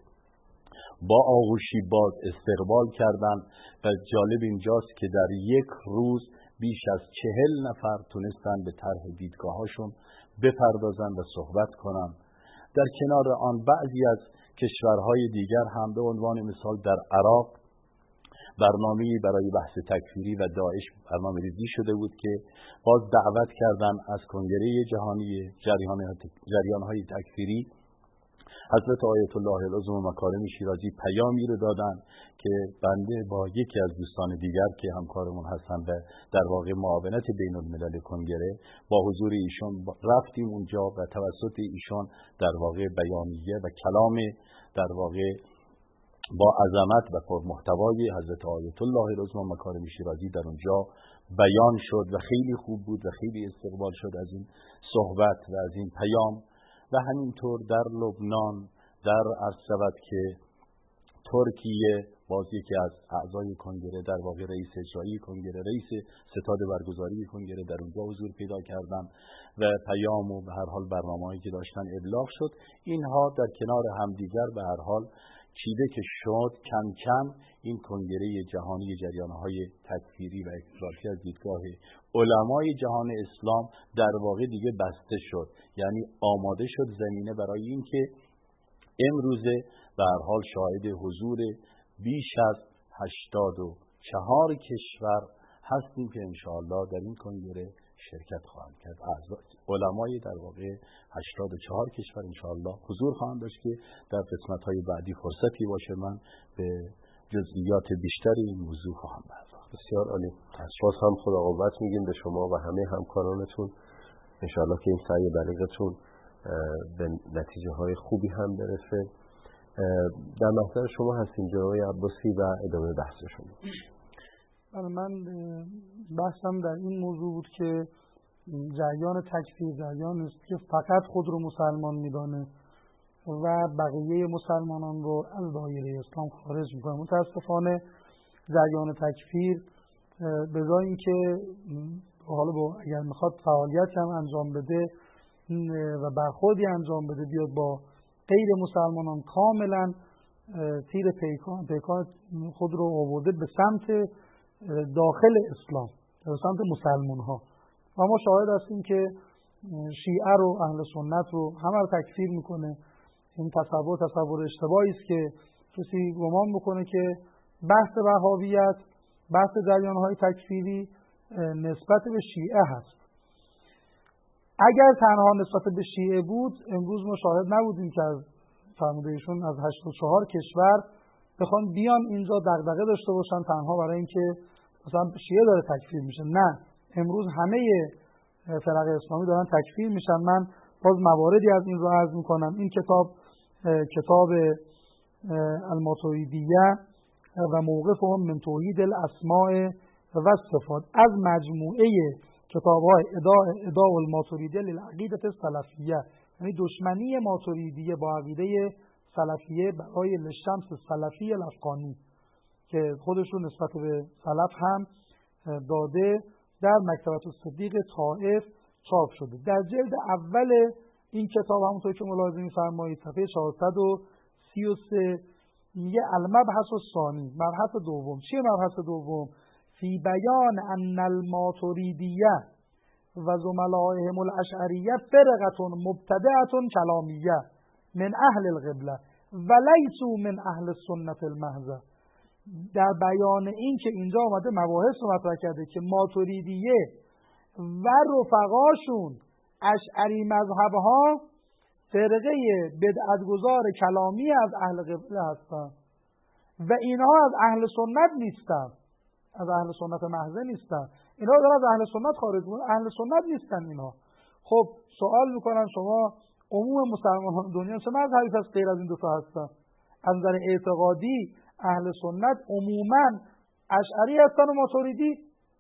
با آغوشی باز استقبال کردند و جالب اینجاست که در یک روز بیش از چهل نفر تونستن به طرح دیدگاهاشون بپردازن و صحبت کنن. در کنار آن بعضی از کشورهای دیگر هم به عنوان مثال در عراق برنامه‌ای برای بحث تکفیری و داعش برنامه ریزی شده بود که باز دعوت کردن از کنگره جهانی جریان‌های تکفیری. حضرت آیت الله العظم و مکارم شیرازی پیامی رو دادن که بنده با یکی از دوستان دیگر که همکارمون هستن و در واقع معاونت بین الملل کنگره با حضور ایشون رفتیم اونجا و توسط ایشون در واقع بیانیه و کلام در واقع با عظمت و پرمحتوای حضرت آیت الله العظم و مکارم شیرازی در اونجا بیان شد و خیلی خوب بود و خیلی استقبال شد از این صحبت و از این پیام. و همینطور در لبنان در عرض که ترکیه باز یکی از اعضای کنگره در واقع رئیس اجرایی کنگره، رئیس ستاد برگزاری کنگره در اونجا حضور پیدا کردن و پیام و به هر حال برنامه‌ای که داشتن ابلاغ شد. اینها در کنار همدیگر به هر حال چیده که شد کم کم این کنگره جهانی جریان‌های تکفیری و اکفراتی از دیدگاه علمای جهان اسلام در واقع دیگه بسته شد، یعنی آماده شد زمینه برای این که امروزه به هر حال شاهد حضور بیش از هشتاد و چهار کشور هستیم که انشاءالله در این کنگره شرکت خواهند کرد. اعضای علمای در واقع هشتاد و چهار کشور انشاءالله حضور خواهند داشت که در قسمت‌های بعدی فرصتی باشه من به جزئیات بیشتری این موضوع خواهم پرداخت. بسیار عالی. باز هم خدا قوت میگیم به شما و همه همکارانتون، انشاءالله که این سعی بلیغتون به نتیجه های خوبی هم برسه. در محضر شما هستیم جناب عباسی و ادامه بحث شما. بله، من بحثم در این موضوع بود که جریان تکفیر جریان است که فقط خود رو مسلمان میدانه و بقیه مسلمانان رو از دایره اسلام خارج میکنه. متاسفانه جریان تکفیر به جای اینکه حالا با اگر میخواد فعالیت هم انجام بده و برخوردی انجام بده بیاد با غیر مسلمانان کاملا تیر پیکان پیکان خود رو آورده به سمت داخل اسلام، به سمت مسلمان ها. و ما شاهد هستیم که شیعه رو، اهل سنت رو همه رو تکفیر میکنه. این تصور تصور اشتباهی است که کسی گمان بکنه که بحث وهابیت، بحث جریان‌های تکفیری نسبت به شیعه هست. اگر تنها نسبت به شیعه بود امروز ما شاهد نبودیم که از فرمودهشون از هشتاد و چهار کشور بخوان بیان اینجا دغدغه داشته باشن تنها برای اینکه مثلا شیعه داره تکفیر میشه. نه، امروز همه فرق اسلامی دارن تکفیر میشن. من باز مواردی از این رو عرض میکنم. این کتاب کتاب الماتوریدیه و موقفهم من توحید الاسماء و صفات از مجموعه کتاب‌های اداء الماتوریدیه للعقیده السلفیه، یعنی دشمنی ماتوریدیه با عقیده سلفیه برای لشمس سلفی الافغانی که خودش رو نسبت به سلف هم داده، در مکتبة الصدیق طائف چاپ شده. در جلد اول این کتاب همونطور که ملاحظه می‌فرمایید صفحه چهارصد و سی و سه میگه المبحث الثانی، مبحث دوم. چیه مبحث دوم؟ فی بیان ان الماتوریدیه و زملائهم الاشعریه فرقه مبتدعه کلامیه من اهل القبله و لیسوا من اهل السنت المحضه. در بیان این که اینجا آمده مباحث رو مطرح کرده که ماتوریدیه و رفقاشون اشعری مذهبها فرقه بدعتگذار کلامی از اهل قبله هستن و اینها از اهل سنت نیستن، از اهل سنت محضه نیستن. اینها دارن از اهل سنت خارج میشن، اهل سنت نیستن اینها. خب سوال میکنن شما عموم مسلمانان دنیا چه مذهبی هست غیر از این دو تا هستن؟ از نظر اعتقادی اهل سنت عموما اشعری هستن و ماتوریدی.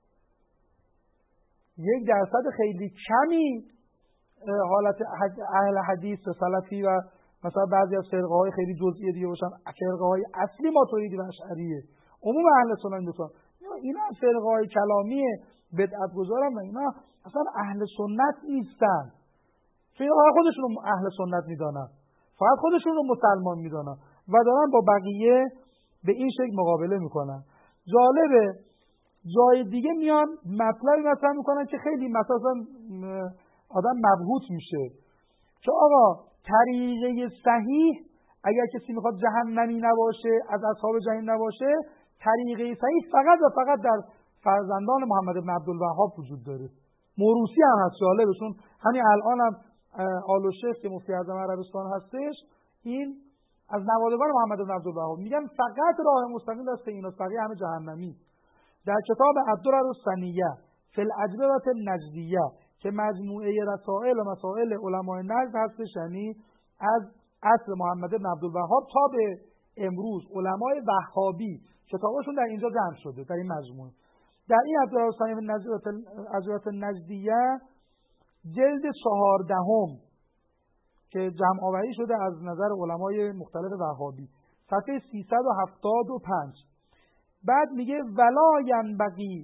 یک درصد خیلی کمی حالت اهل حدیث و سلفی و مثلا بعضی از فرقه های خیلی جزئی دیگه باشن، فرقه های اصلی ماتوریدی و اشعریه. عموم اهل سنت دوتا اینا فرقه های کلامی بدعت گذارن و اینا اصلا اهل سنت نیستن. چون اینا خودشون رو اهل سنت میدانن، فقط خودشون رو مسلمان میدانن و دارن با بقیه به این شکل مقابله میکنن. جالبه جای دیگه میان مطلبی مطرح میکنن که خیلی مثلا آدم مبهوت میشه که آقا طریقه صحیح اگر کسی میخواد جهنمی نباشه، از اصحاب جهنم نباشه، طریقه صحیح فقط و فقط در فرزندان محمد بن عبدالوهاب وجود داره. موروثی هم هست. جالبه چون همین الان هم آل الشیخ که مفتی اعظم عربستان هستش این از نوادگان محمد بن عبدالوهاب میگن فقط راه مستقیم دست اینا، بقیه همه جهنمی. در کتاب الدرر الثنیه فی الاجوبة النجدیه که مجموعه رسائل و مسائل علمای نجد هستش، یعنی از عصر محمد بن عبدالوهاب تا به امروز علمای وهابی کتاباشون در اینجا جمع شده در این مجموعه. در این الدرر الثنیه فی الاجوبة النجدیه جلد چهاردهم که جمع آوری شده از نظر علمای مختلف وهابی، صفحه سیصد و هفتاد و پنج. بعد میگه ولا ینبغی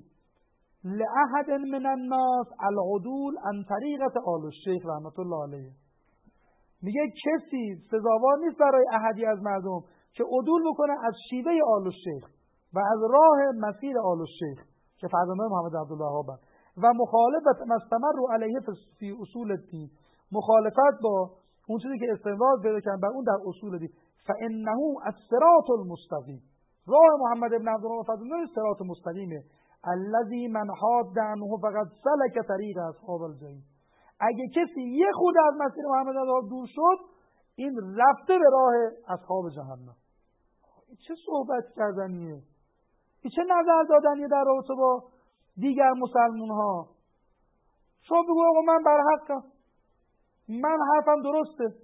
لأحد من الناس العدول عن طریقة آل الشیخ رحمت الله علیه. میگه کسی سزاوار نیست برای احدی از مردم که عدول بکنه از شیوه آل الشیخ و از راه مسیر آل الشیخ که فرزندان محمد عبدالوهاب و مخالفت مستمر علیه فی اصول الدین، مخالفت با اون چیزی که استمرار پیدا کردن بر اون در اصول دین. فانه الصراط المستقیم، راه محمد بن عبدالوهاب فرزندان صراط مستقیمه. الذی من حاد عنه فقد سلک طریق اصحاب الجحیم. اگه کسی یه خود از مسیر محمد عبدالوهاب دور شد این رفته به راه اصحاب جهنم. این چه صحبت کردنیه؟ این چه نظر دادنیه در رابطه با دیگر مسلمان ها؟ شما بگو آقا من بر حقم، من حرفم درسته.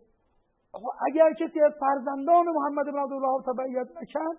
اگر کسی از فرزندان محمد بن عبدالوهاب تبعیت نکرد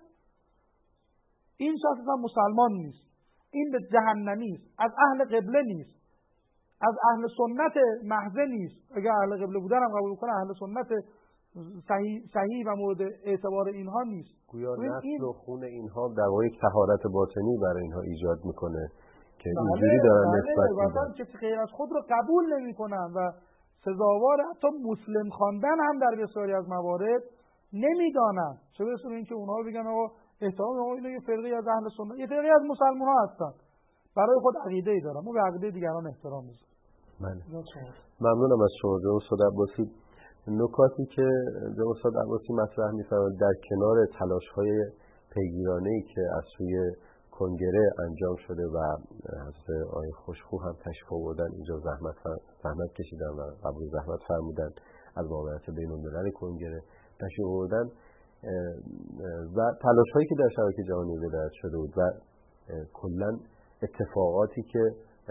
این شخص هم مسلمان نیست، این به جهنمی است، از اهل قبله نیست، از اهل سنت محضه نیست. اگر اهل قبله بودن هم قبول کنه اهل سنت صحیح صحیح و مورد اعتبار اینها نیست. گویا نسل و خون اینها در واقع یک طهارت باطنی برای اینها ایجاد میکنه که اینجوری دارن نسبت میدن، که غیر از خود رو قبول نمیکنن و سزاوار حتی مسلم خواندن هم در بسیاری از موارد نمیدانن، چه برسه به اینکه اونها بگن آقا احترام آقا اینا یه فرقه از اهل سنت، یه فرقه از مسلمان ها هستن، برای خود عقیده‌ای دارن، ما به عقیده دیگران احترام میذاریم. بله. ممنونم از شما جناب استاد عباسی. نکاتی که جناب استاد عباسی مطرح می‌فرمایند در کنار تلاش‌های پیگیرانه‌ای که از سوی کنگره انجام شده و از آقای خوشخو هم تشریف آوردن اینجا، زحمت زحمت کشیدن و قبول زحمت فرمودن از بابت بین‌الملل کنگره تشریف آوردن و تلاش‌هایی که در شبکه جهانی بدایت شده بود و کلاً اتفاقاتی که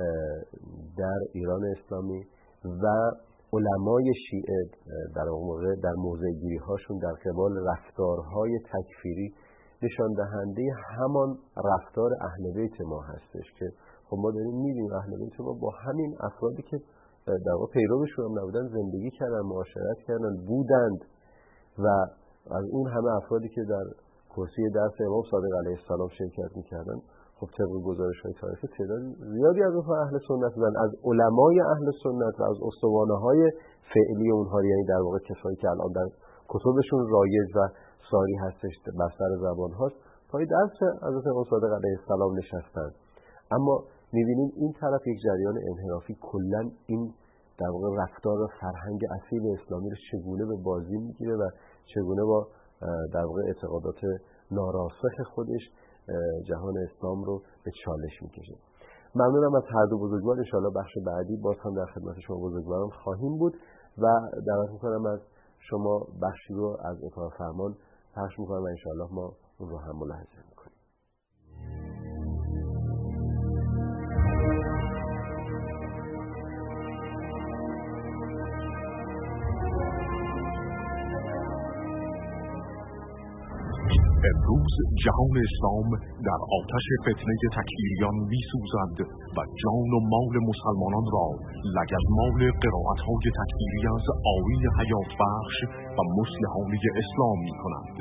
در ایران اسلامی و علمای شیعه در واقع در موضع‌گیری هاشون در قبال رفتارهای تکفیری نشان دهنده همان رفتار اهل بیت ما هستش که خب ما داریم می‌بینیم اهل بیت ما با همین افرادی که در واقع پیروشون هم نبودن زندگی کردن، معاشرت کردن، بودند و از اون همه افرادی که در کرسی درس امام صادق علیه السلام شرکت می‌کردن، خب طبق گزارش‌های تاریخی تعداد زیادی از اونها اهل سنت بودن، از علمای اهل سنت و از استوانه‌های فعلی اونها، یعنی در واقع کسایی که الان در کتبشون رایج و ساری هستش بر سر زبان هاست، پای درس حضرت امام صادق علیه السلام نشستن. اما می‌بینیم این طرف یک جریان انحرافی کلاً این در واقع رفتار و فرهنگ اصیل اسلامی رو چگونه به بازی میگیره و چگونه با در واقع اعتقادات ناراسخ خودش جهان اسلام رو به چالش میکشه. ممنونم از هر دو بزرگوار. ان شاءالله بخش بعدی باز هم در خدمت شما بزرگواران خواهیم بود و دعوت میکنم از شما بخشی رو از اتاق فرمان پخش میکنم و ان شاءالله ما اون رو هم ملاحظه میکنیم. امروز جهان اسلام در آتش فتنه تکفیریان می‌سوزد و جان و مال مسلمانان را لگدمال قرائت‌های تکفیری از آیین حیات بخش و مصلحانه اسلام می‌کند.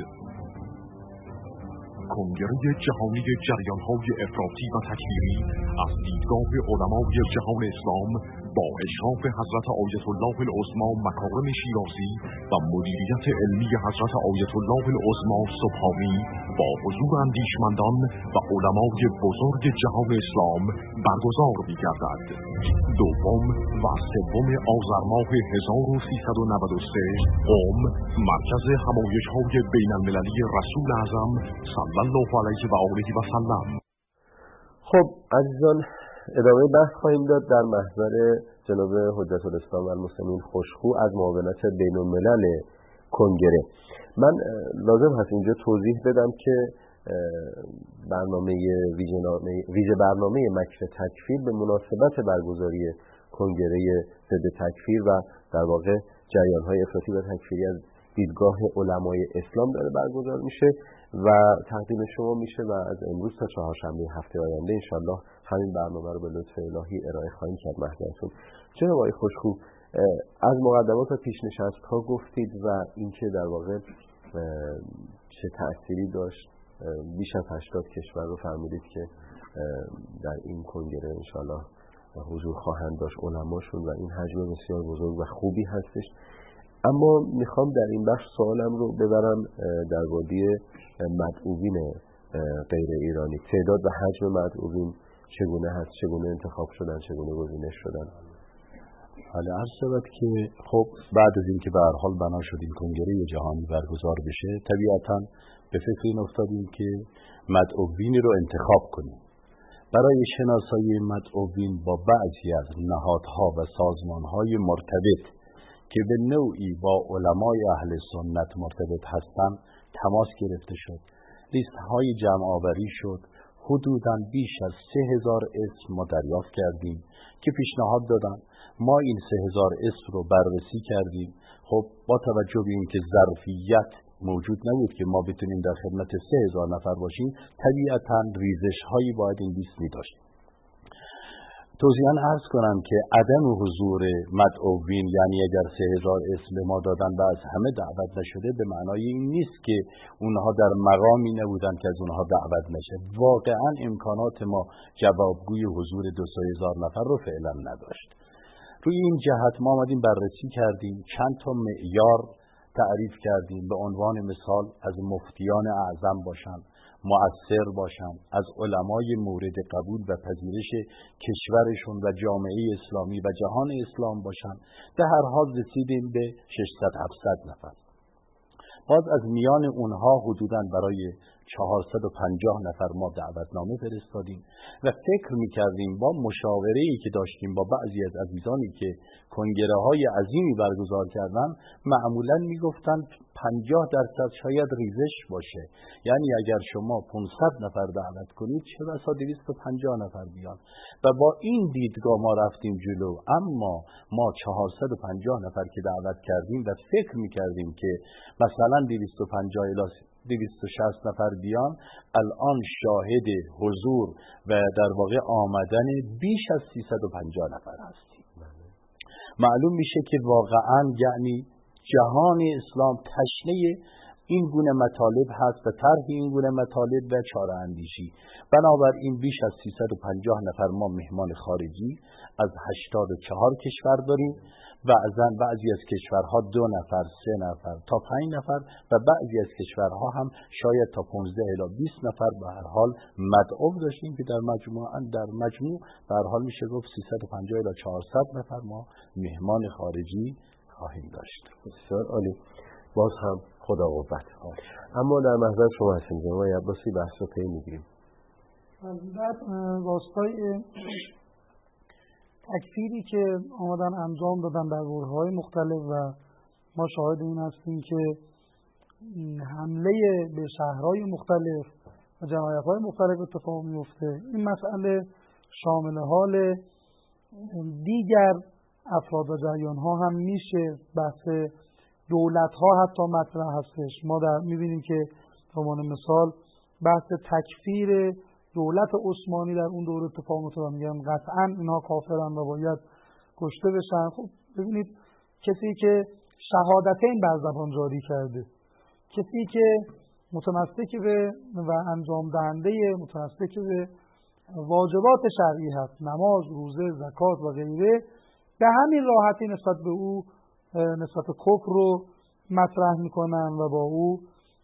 کنگره جهانی جریان‌های افراطی و تکفیری از دیدگاه علمای جهان اسلام با اشراف حضرت آیت الله العظمی مکارم شیرازی و مدیریت علمی حضرت آیت الله العظمی سبحانی با حضور اندیشمندان و علمای بزرگ جهان اسلام برگزار می‌گردد. دوم و سوم آذر ماه هزار و سیصد و نود و سه قم، مرکز همایش‌های بین‌المللی رسول اعظم صلی الله علیه و آله و سلم. خب عزیزان، ادامه بحث خواهیم داد در محضر جناب حجت الاسلام و المسلمین خوشخو از معاونت بین الملل کنگره. من لازم هست اینجا توضیح بدم که برنامه ویژه برنامه مکر تکفیر به مناسبت برگزاری کنگره ضد تکفیر و در واقع جریان‌های افراطی و تکفیری از دیدگاه علمای اسلام داره برگزار میشه و تقدیم شما میشه و از امروز تا چهارشنبه هفته آینده انشالله همین برنامه رو به لطف الهی ارائه خواهیم کرد محضرتون. جناب آقای خوشخو، از مقدمات و پیشنشست ها گفتید و اینکه در واقع چه تأثیری داشت، بیش از هشتاد کشور رو فرمودید که در این کنگره انشالله حضور خواهند داشت علماشون و این حجم بسیار بزرگ و خوبی هستش. اما میخوام در این بخش سوالم رو ببرم در بادی مدعوین غیر ایرانی. تعداد و حجم مدعوین چگونه هست؟ چگونه انتخاب شدن؟ چگونه گزینش شدن؟ حالا عرض شود که خب بعد از اینکه به هر حال بنا شد این کنگره جهانی برگزار بشه، طبیعتاً به فکر این افتادیم که مدعوینی رو انتخاب کنیم. برای شناسایی مدعوین با بعضی از نهادها و سازمانهای مرتبط که به نوعی با علمای اهل سنت مرتبط هستند تماس گرفته شد. لیست های جمع آوری شد. حدوداً بیش از سه هزار اسم ما دریافت کردیم که پیشنهاد دادن. ما این سه هزار اسم رو بررسی کردیم. خب با توجه به اینکه ظرفیت موجود نبود که ما بتونیم در خدمت سه هزار نفر باشیم، طبیعتاً ریزش هایی باید این لیست می داشت. توضیحاً عرض کنم که عدم حضور مدعوین، یعنی اگر سه هزار اسم ما دادن و از همه دعوت نشده، به معنای این نیست که اونها در مقامی نبودن که از اونها دعوت نشه. واقعاً امکانات ما جوابگوی حضور دو سه هزار نفر رو فعلا نداشت. روی این جهت ما آمدیم بررسی کردیم، چند تا معیار تعریف کردیم، به عنوان مثال از مفتیان اعظم باشن، مؤثر باشن، از علمای مورد قبول و پذیرش کشورشون و جامعه اسلامی و جهان اسلام باشن. به هر حال رسیدیم به ششصد هفتصد نفر. باز از میان اونها حدوداً برای چهارصد و پنجاه نفر ما دعوتنامه فرستادیم و فکر می‌کردیم با مشاوره‌ای که داشتیم با بعضی از عزیزانی که کنگره‌های عظیمی برگزار کردن، معمولاً میگفتن پنجاه درصد شاید ریزش باشه، یعنی اگر شما پانصد نفر دعوت کنید چه بسا دویست و پنجاه نفر بیان. و با این دیدگاه ما رفتیم جلو. اما ما چهارصد و پنجاه نفر که دعوت کردیم و فکر می‌کردیم که مثلا دویست و پنجاه الی دویست و شصت نفر بیان، الان شاهد حضور و در واقع آمدن بیش از سیصد و پنجاه نفر هستیم. معلوم میشه که واقعا یعنی جهان اسلام تشنه این گونه مطالب هست و طرح این گونه مطالب و چاره اندیشی. بنابراین بیش از سیصد و پنجاه نفر ما مهمان خارجی از هشتاد و چهار کشور داریم. بعضاً بعضی از کشورها دو نفر، سه نفر تا پنج نفر و بعضی از کشورها هم شاید تا پانزده الی بیست نفر به هر حال مدعو داشتیم که در مجموع در مجموع به هر حال میشه گفت سیصد و پنجاه الی چهارصد نفر ما مهمان خارجی خواهیم داشت. بسیار عالی. باز هم خدا قوت. اما در محضر شما هستیم جناب عباسی، بحث رو پی میگیریم. در راستای تکفیری که آمدن انجام دادن در برهه‌های مختلف و ما شاهد این هستیم که حمله به شهرهای مختلف و جنایت‌های مختلف اتفاق میفته. این مسئله شامل حال دیگر افراد و جریان‌ها هم میشه. بحث دولت‌ها حتی مطرح هستش. ما در می‌بینیم که به عنوان مثال بحث تکفیر دولت عثمانی در اون دوره اتفاق افتاد. میگم قطعاً اینها کافرن و باید کشته بشن. خب ببینید کسی که شهادتین بر زبان جاری کرده، کسی که متمسک به و انجام دهنده متمسک به واجبات شرعی هست، نماز، روزه، زکات و غیره، به همین راحتی نسبت به او نسبت کفر رو مطرح میکنن و با او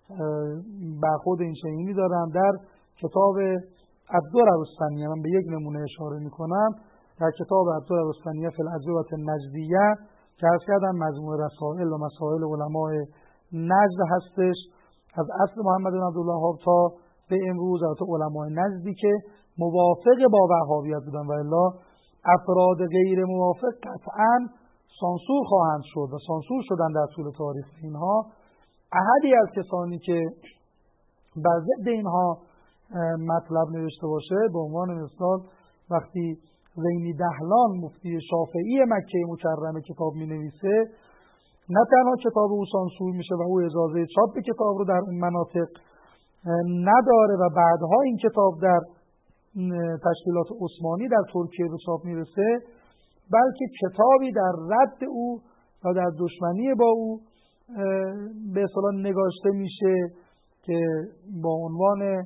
برخورد این چنینی دارن. در کتاب الدرر الثنیه من به یک نمونه اشاره میکنم. در کتاب الدرر الثنیه فی الاجوبة النجدیه که از کردن مجموعه رسائل و مسائل علماء نجد هستش، از عصر محمد بن عبدالوهاب تا به امروز، البته علماء نجدی که موافق با وهابیت بودن و الا افراد غیر موافق قطعاً سانسور خواهند شد و سانسور شدن در طول تاریخ. اینها احدی از کسانی که بر ضد اینها مطلب نوشته باشه، به عنوان مثال وقتی زینی دهلان مفتی شافعی مکه مکرمه کتاب می نویسه، نه تنها کتاب او سانسور میشه و او اجازه چاپ کتاب رو در اون مناطق نداره و بعدها این کتاب در تشکیلات عثمانی در ترکیه به چاپ میرسه، بلکه کتابی در رد او و در دشمنی با او به اصطلاح نگاشته میشه که با عنوان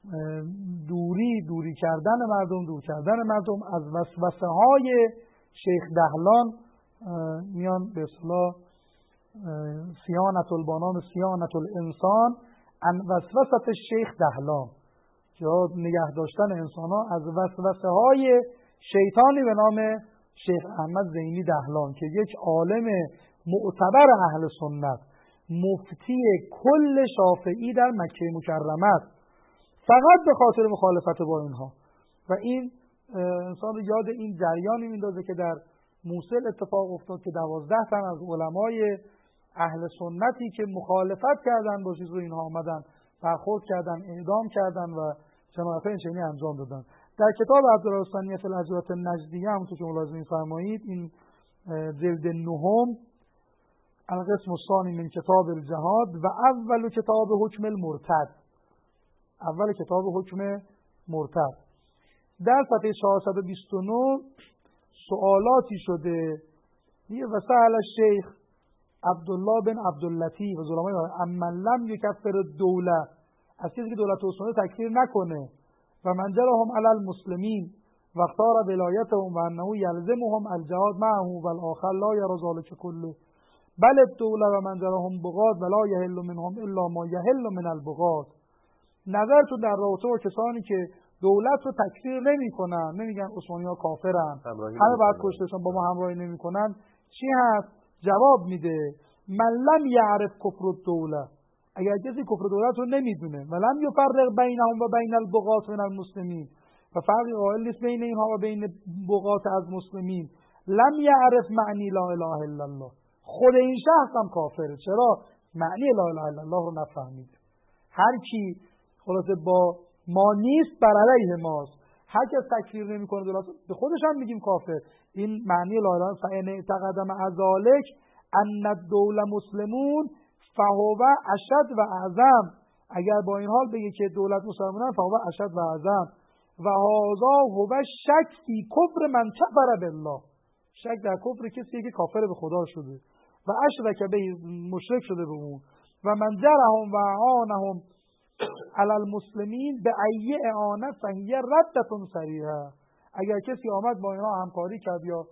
دوری دوری کردن مردم دور کردن مردم از وسوسه های شیخ دهلان میان به اصطلاح صیانت البنان صیانت الانسان عن وسوسه شیخ دهلان، یا نگه داشتن انسان ها از وسوسه های شیطانی به نام شیخ احمد زینی دهلان که یک عالم معتبر اهل سنت، مفتی کل شافعی در مکه مکرمه است، فقط به خاطر مخالفت با اینها. و این انسان رو یاد این جریانی میندازه که در موصل اتفاق افتاد که دوازده تن از علمای اهل سنتی که مخالفت کردن با چیز رو اینها آمدن برخورد کردن، اعدام کردن و جنایت‌های چنینی انجام دادن. در کتاب الدرر الثنیه فی الاجوبة النجدیه همونطور که ملاحظه می‌فرمایید، این جلد نهم القسم الثانی من کتاب الجهاد و اول کتاب حکم المرتد، اول کتاب حکم مرتد، در صفحه چهارصد و بیست و نه سوالاتی شده. یه وسائل الشیخ عبدالله بن عبداللطیف و علمای اما لم یکفر الدوله، از کسی که دولت عثمانی تکفیر نکنه، و من جرهم علی المسلمین و اختار ولایتهم و انه یلزمهم الجهاد معه و الاخر لا یرى ذلک کله بل الدوله و من جرهم بغاض ولا یحل منهم الا ما یحل من البغاض. نظرتون در رابطه با کسانی که دولت رو تکفیر نمی‌کنن، نمیگن عثمانی‌ها کافرن، همه باید کشتهشون، با ما همراهی نمی‌کنن، چی هست؟ جواب میده من لم یعرف کفر الدوله، اگر کسی کفر دولت رو نمیدونه، ولم یفرق بینهم و بین البغاة من المسلمین، و فرقی قائل نیست بین اینها و بین بغاة از مسلمین، لم یعرف معنی لا اله الا الله، خود این شخص هم کافره. چرا؟ معنی لا اله الا الله رو نفهمیده. هر کی خلاصه با ما نیست بر علیه ماست، هر کس تکفیر نمیکنه دولت به خودش هم میگیم کافر. این معنی لا اله الا الله. فان اعتقد مع ذلک ان الدوله مسلمون فهو اشد و اعظم، اگر با این حال بگه که دولت مسلمانان فهو اشد و اعظم، و هذا هو شک فی کفر من کفر بالله، شک در کفر کسی که کافر به خدا شده و اشرک به مشرک شده به اون، و من جرهم و اعانهم علی المسلمین به ای اعانه فهی ردتون صریحه، اگر کسی آمد با اینها همکاری کرد یا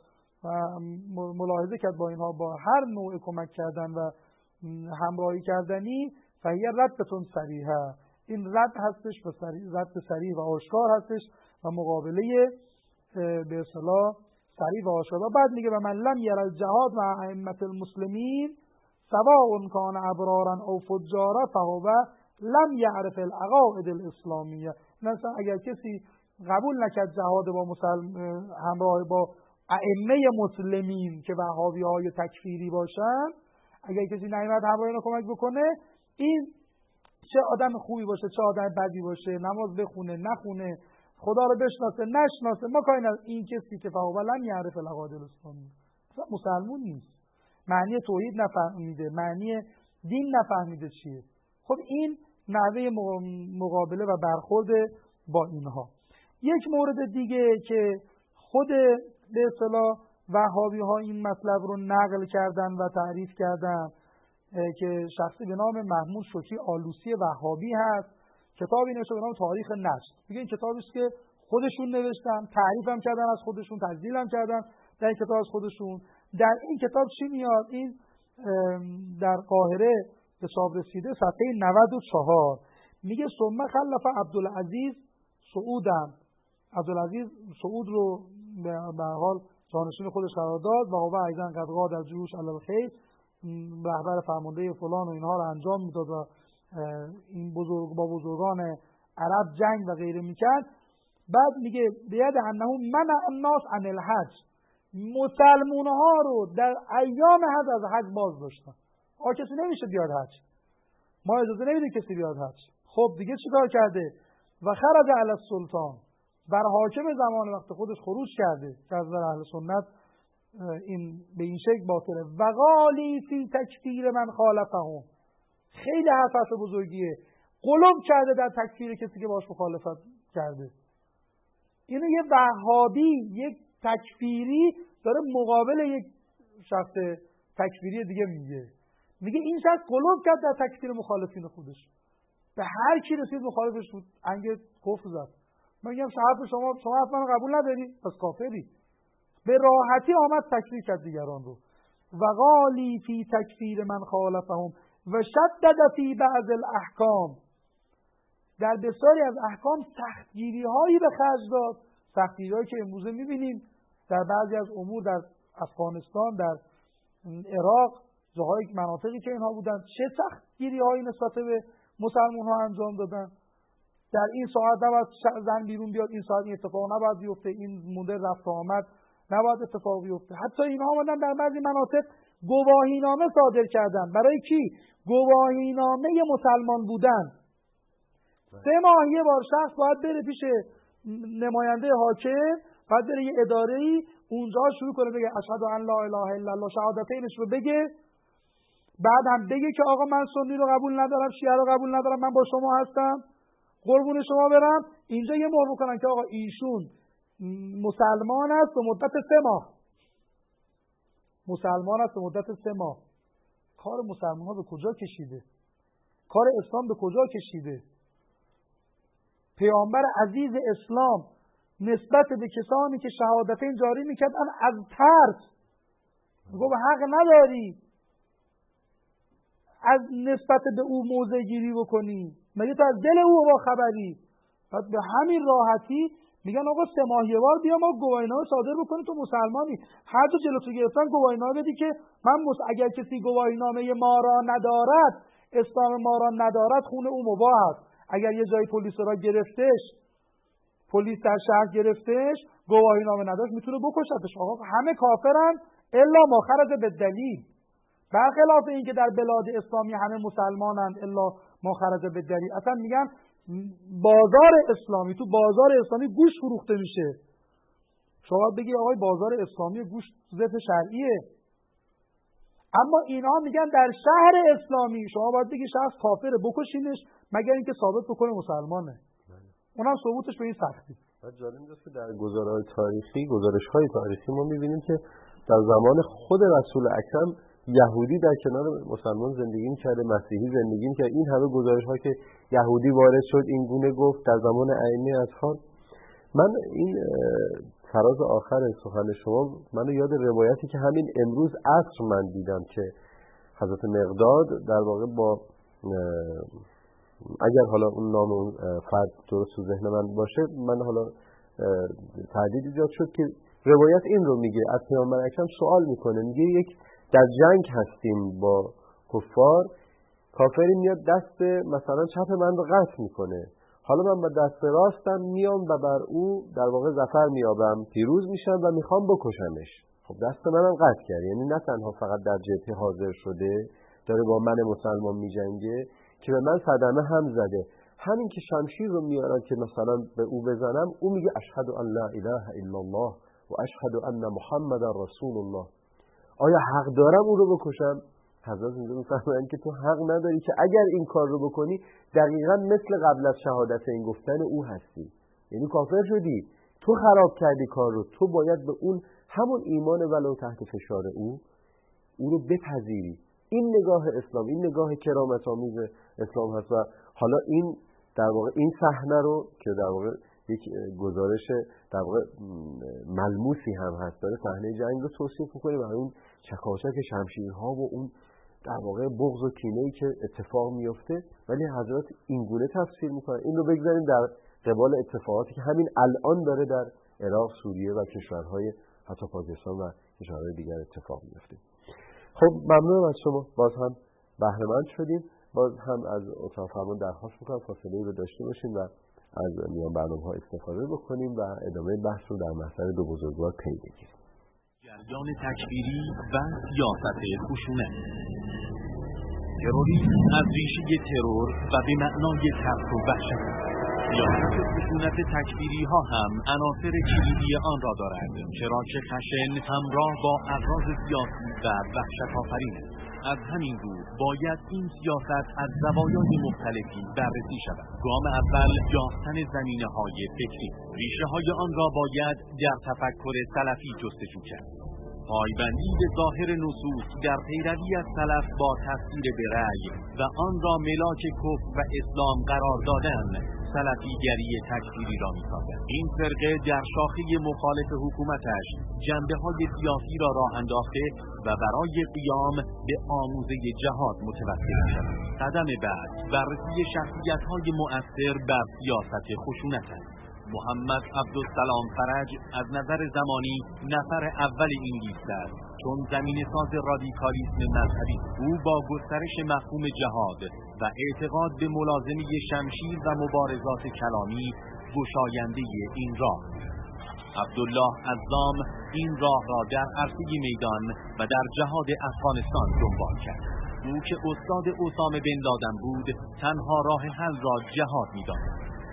ملاحظه کرد با اینها با هر نوع کمک کردن و همراهی کردنی، فهی ردتون صریحه، این رد هستش و رد صریح و آشکار هستش و مقابله به اصطلاح صریح و آشکار. و بعد میگه و من لم یر الجهاد مع ائمه المسلمین سواء کان ابرارا او فجارا فهو لم یعرف العقاید الاسلامیه. مثلا اگر کسی قبول نکرد جهاد با مسلم همراه با ائمه مسلمین که وهابی های تکفیری باشن، اگر کسی نیامد همراه اینا کمک بکنه، این چه آدم خوبی باشه چه آدم بدی باشه، نماز بخونه نخونه، خدا رو بشناسه نشناسه، ما کاری نداریم، این کسی که فهو لم یعرف العقاید الاسلامیه مسلمون نیست، معنی توحید نفهمیده، معنی دین نفهمیده چیه. خب این نحوه مقابله و برخورد با اینها. یک مورد دیگه که خود به اصطلاح وهابی ها این مطلب رو نقل کردن و تعریف کردن که شخصی به نام محمود شکری آلوسی وهابی هست، کتابی نوشته به نام تاریخ نشت. میگه این کتابی است که خودشون نوشتن، تعریف هم کردن از خودشون، تجلیل هم کردن در این کتاب از خودشون. در این کتاب چی میاد؟ این در قاهره به چاپ رسیده صفحه نود و چهار میگه ثم خلف عبدالعزیز سعودم، عبدالعزیز سعود رو به حال جانشین خودش قرار داد و هو ایضا قد قاد الجیوش علی الخیر، رهبر فرمانده فلان و اینها رو انجام میداد و این بزرگ با بزرگان عرب جنگ و غیره میکرد. بعد میگه بیاد انه منع الناس عن الحج، مسلمون ها رو در ایام حج از حج باز داشتن. آ کسی نمیشه بیاد حج، ما اجازه نمیدیم کسی بیاد حج. خب دیگه چیکار کرده؟ و خرج علی السلطان، بر حاکم زمان وقت خودش خروج کرده که از نظر اهل سنت این به این شکل باطله. و قالی فی تکفیر من خالفهم، خیلی حرف بزرگیه، قلم کرده در تکفیر کسی که باش مخالفت کرده. اینو یه وهابی، یک تکفیری داره مقابل یک شخص تکفیری دیگه میگه، میگه این شخص قلم کرد در تکفیر مخالفین خودش، به هر کی رسید مخالفش بود انگ کفر زد. من میگم شرط شما شما حرف منو قبول نداری پس کافری. به راحتی آمد تکفیر کرد دیگران رو. و قالی فی تکفیر من خالفهم و شدد فی بعض الاحکام، در بسیاری از احکام سختگیری هایی به خرج داد، سختگیری هایی که امروزه میبینیم در بعضی از امور، در افغانستان، در عراق، جاهای مناطقی که اینها بودن، چه سختگیری هایی نسبت به مسلمان ها انجام دادن. در این ساعت نباید زن بیرون بیاد، این ساعت این اتفاق نباید بیفته، این مدل رفت آمد نباید اتفاق بیفته. حتی اینها آمدن در بعضی مناطق گواهینامه صادر کردن. برای کی؟ گواهینامه مسلمان بودن. سه ماه یه بار شخص باید بره پیش نماینده حاکم، باید بره یه اداره‌ای، اونجا شروع کنه بگه اشهد ان لا اله الا الله، شهادتینش رو بگه، بعد هم بگه که آقا من سنی رو قبول ندارم، شیعه رو قبول ندارم، من با شما هستم، قربون شما برم. اینجا یه مهر بکنن که آقا ایشون مسلمان است به مدت سه ماه. مسلمان است به مدت سه ماه. کار مسلمان ها به کجا کشیده؟ کار اسلام به کجا کشیده؟ پیامبر عزیز اسلام نسبت به کسانی که شهادتین جاری میکردن از ترس گفت حق نداری از نسبت به او موضع گیری بکنی، مگه تو از دل او با خبری؟ بعد به همین راحتی میگن آقا سه ماه یه بار بیا ما گواهینامه صادر بکنیم تو مسلمانی. هر جا جلو تو گرفتن گواهینامه بدی که من مس... اگر کسی گواهینامه ما را ندارد، اسلام ما را ندارد، خون او مباح است. اگر یه جای پلیس را گرفتش، پلیس در شهر گرفتش، گواهینامه نداشت، میتونه بکشتش. آقا همه کافرن الا ما خرج به دلیل. برخلاف این که در بلاد اسلامی همه مسلمانند الا ما خرج به دلیل. اصلا میگن بازار اسلامی، تو بازار اسلامی گوشت فروخته میشه. شما بگی آقای بازار اسلامی گوشت ضد شرعیه، اما اینا میگن در شهر اسلامی شما باید بگی شخص کافره بکشینش مگر اینکه ثابت بکنه مسلمانه. اونم ثبوتش به این سختی. و جالب اینجاست که در گزارهای تاریخی، گزارش‌های تاریخی ما می‌بینیم که در زمان خود رسول اکرم یهودی در کنار مسلمان زندگی می‌کرده، مسیحی زندگی می‌کرده. این همه گزارش‌ها که یهودی وارد شد این گونه گفت در زمان ائمه اطهار. من این فراز آخر سخن شما منو یاد روایتی که همین امروز عصر من دیدم که حضرت مقداد در واقع با اگر حالا اون نام اون فرد درست تو ذهن من باشه، من حالا تردید ایجاد شد که روایت این رو میگه، از پیامبر اکرم سوال میکنه، میگه یک در جنگ هستیم با کفار، کافری میاد دست مثلا چپ من رو قطع میکنه، حالا من با دست راستم میام و بر او در واقع ظفر میابم، پیروز میشم و میخوام بکشمش. خب دست منم قطع کرد، یعنی نه تنها فقط در جبهه حاضر شده داره با من مسلمان میجنگه که به من صدمه هم زده، همین که شمشیر رو میارن که مثلا به او بزنم، او میگه اشهد ان لا اله الا الله و اشهد ان محمد رسول الله. آیا حق دارم او رو بکشم؟ حضرت اینجا میفهمن که تو حق نداری، که اگر این کار رو بکنی دقیقا مثل قبل از شهادت این گفتن او هستی، یعنی کافر شدی، تو خراب کردی کار رو، تو باید به اون همون ایمان ولو تحت فشار او او رو بپذیری. این نگاه اسلام، این نگاه کرامت آمیز اسلام هست. و حالا این در واقع این صحنه رو که در واقع یک گزارش در واقع ملموسی هم هست، داره صحنه جنگ رو توصیف می‌کنه و اون چکاچک شمشیرها و اون در واقع بغض و کینه‌ای که اتفاق میفته، ولی حضرت این گونه تفسیر می‌کنه. این رو بگذاریم در قبال اتفاقاتی که همین الان داره در عراق، سوریه و کشورهای حتی پاکستان و کشورهای دیگر اتفاق میفته. خب ممنونم از شما، باز هم بهره مند شدیم. باز هم از اتاق فرمان درخواست میکنم فاصله رو داشته باشیم و از میان برنامه ها استفاده بکنیم و ادامه بحث رو در محضر دو بزرگوار پی بگیریم. جریان تکفیری و سیاست خشونت. تروریسم از ریشه ترور و به معنای ترس و وحشت. سیاست خشونت تکفیری ها هم عناصر کلیدی آن را دارد، چرا که خشن همراه با اغراض سیاسی و وحشت آفرین است. از همین رو باید این سیاست از زوایای مختلفی بررسی شود. گام اول یافتن زمینه های فکری. ریشه های آن را باید در تفکر سلفی جستجو کرد. پایبندی به ظاهر نصوص در پیروی از سلف با تفسیر به رأی و آن را ملاک کفر و اسلام قرار دادن سلفیگری تکفیری را می‌سازد. این فرقه در شاخه مخالف حکومتش جنبه‌های سیاسی را راه انداخته و برای قیام به آموزه جهاد متوسل شد. قدم بعد بررسی شخصیت‌های مؤثر بر سیاست خشونت است. محمد عبدالسلام فرج از نظر زمانی نفر اول این لیست است، چون زمینه ساز رادیکالیسم مذهبی. او با گسترش مفهوم جهاد و اعتقاد به ملازمه شمشیر و مبارزات کلامی گشاینده این راه. عبدالله عزام این راه را در عرصه میدان و در جهاد افغانستان دنبال کرد. او که استاد اسامه بن لادن بود، تنها راه حل را جهاد می‌داند.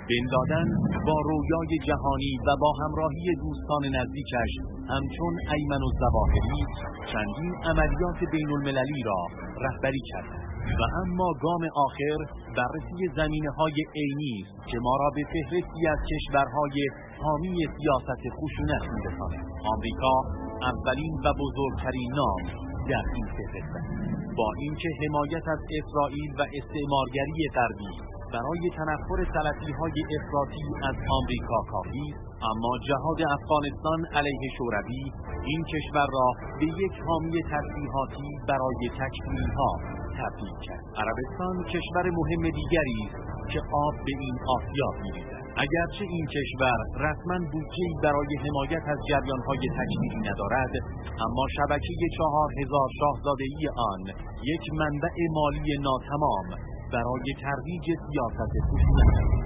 بن لادن با رویای جهانی و با همراهی دوستان نزدیکش همچون ایمن الظواهری چندین عملیات بین المللی را رهبری کرد و اما گام آخر بررسی زمینه‌های عینی است که ما را به فهرستی از کشورهای حامی سیاست خشونت می‌رساند. آمریکا اولین و بزرگترین نام در این فهرست است. با اینکه حمایت از اسرائیل و استعمارگری غربی برای تنفر سلفی‌های افراطی از آمریکا کافی است، اما جهاد افغانستان علیه شوروی این کشور را به یک حامی تسلیحاتی برای تکفیری‌ها تبدیل کرد. عربستان کشور مهم دیگری است که آب به این آسیاب می‌ریزد. اگرچه این کشور رسما بودجه‌ای برای حمایت از جریان‌های تکفیری ندارد، اما شبکه چهار هزار شاهزاده‌ای آن یک منبع مالی ناتمام برای ترویج سیاست خشونت است.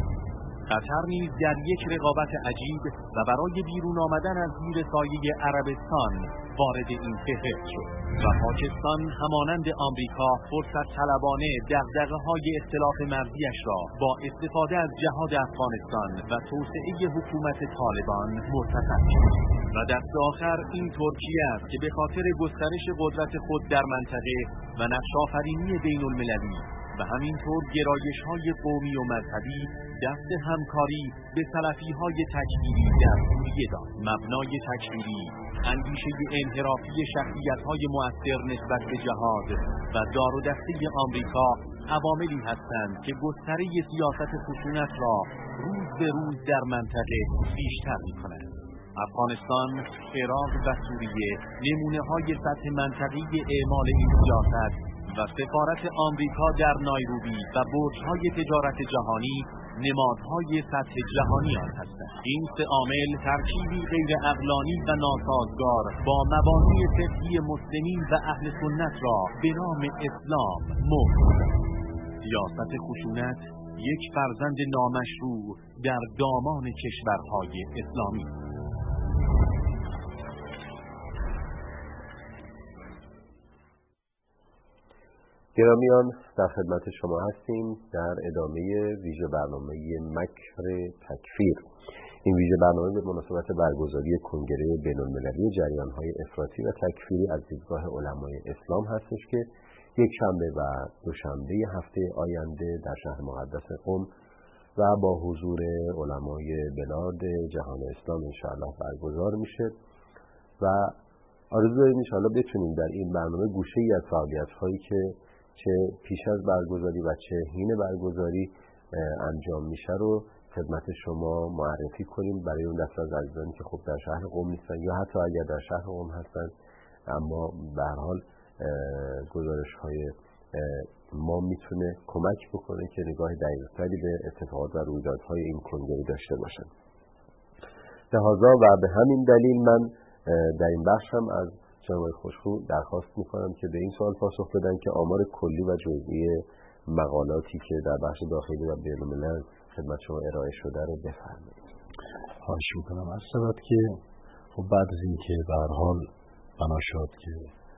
قطر نیز در یک رقابت عجیب و برای بیرون آمدن از زیر سایه عربستان وارد این فهرست شد و پاکستان همانند آمریکا فرصت طلبانه دغدغه‌های اختلاف مرزیش را با استفاده از جهاد افغانستان و توسعه حکومت طالبان مرتفع کرد. و دست آخر این ترکیه است که به خاطر گسترش قدرت خود در منطقه و نقش‌آفرینی بین المللی و همینطور گرایش‌های قومی و مذهبی دست همکاری به سلفی‌های تکفیری در سوریه داد. مبنای تکفیری، اندیشه انحرافی شخصیت‌های مؤثر نسبت به جهاد و دار و دسته آمریکا عواملی هستند که گستره سیاست خشونت را روز به روز در منطقه بیشتر می‌کنند. افغانستان، عراق و سوریه نمونه‌های سطح منطقی اعمال این سیاست و سفارت آمریکا در نایروبی و برج‌های تجارت جهانی نمادهای سطح جهانی آن هستند. این سه عامل ترکیبی غیر عقلانی و ناسازگار با مبانی فقهی مسلمین و اهل سنت را به نام اسلام موجود است. سیاست خشونت یک فرزند نامشروع در دامان کشورهای اسلامی. گرامیان، در خدمت شما هستیم در ادامه ویژه برنامه مکر تکفیر. این ویژه برنامه به مناسبت برگزاری کنگره بین المللی جریان‌های افراطی و تکفیری از دیدگاه علمای اسلام هستش که یک شنبه و دوشنبه هفته آینده در شهر مقدس قم و با حضور علمای بلاد جهان اسلام انشاءالله برگزار میشه و آرزو داریم انشاءالله بتونیم در این برنامه گوشه‌ای از فعالیت‌هایی که چه پیش از برگزاری و چه حین برگزاری انجام میشه رو خدمت شما معرفی کنیم برای اون دسته از عزیزانی که خب در شهر قم نیستن یا حتی اگر در شهر قم هستن اما به هر حال گزارش‌های ما میتونه کمک بکنه که نگاه دقیق‌تری به اتفاقات و رویدادهای این کنگره داشته باشن. لذا و به همین دلیل من در این بخش هم از جناب خوشخو درخواست میکنم که به این سوال پاسخ بدن که آمار کلی و جزئی مقالاتی که در بخش داخلی و بین الملل خدمت شما ارائه شده رو بفرمایید. خواهش میکنم. از سبب که خب بعد از این که به هر حال بنا شد که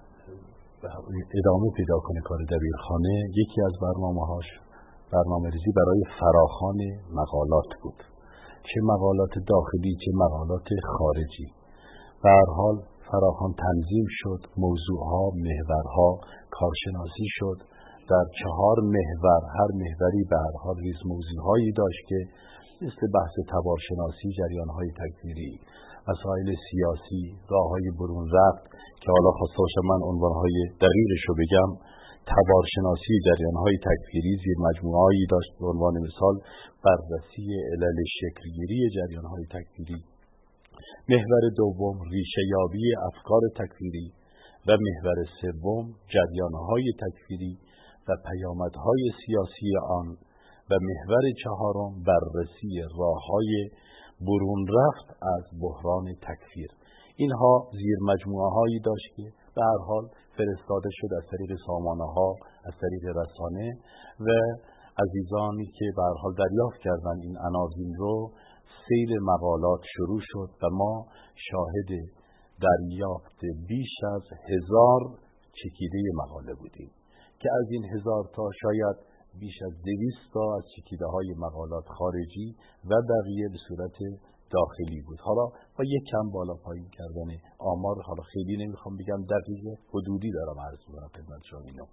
ادامه پیدا کنه کار دبیرخانه، یکی از برنامه‌هاش برنامه ریزی برای فراخوان مقالات بود، چه مقالات داخلی چه مقالات خارجی. به هر حال فراخوان تنظیم شد، موضوعها، محورها کارشناسی شد در چهار محور. هر محوری به هر حال ریز موضوعهایی داشت که مثل بحث تبارشناسی جریان‌های تکفیری، مسائل سیاسی، راه‌های برون رفت که حالا خواسته باشم من عنوان‌های دقیقش رو بگم. تبارشناسی جریان‌های تکفیری زیر مجموعه‌ای داشت به عنوان مثال بررسی علل شکل‌گیری جریان‌های تکفیری. محور دوم ریشه‌یابی افکار تکفیری و محور سوم جریان‌های تکفیری و پیامدهای سیاسی آن و محور چهارم بررسی راه‌های برون رفت از بحران تکفیر. اینها زیر مجموعه‌هایی داشت که به هر حال فرستاده شد از طریق سامانه‌ها، از طریق رسانه و عزیزانی که به هر حال دریافت کردن این عناوین رو سیل مقالات شروع شد و ما شاهد دریافت بیش از هزار چکیده مقاله بودیم که از این هزار تا شاید بیش از دویست تا از چکیده های مقالات خارجی و بقیه به صورت داخلی بود. حالا با یک کم بالا پایین کردن آمار، حالا خیلی نمیخوام بگم دقیقه، حدودی دارم عرض می‌کنم خدمت شما اینو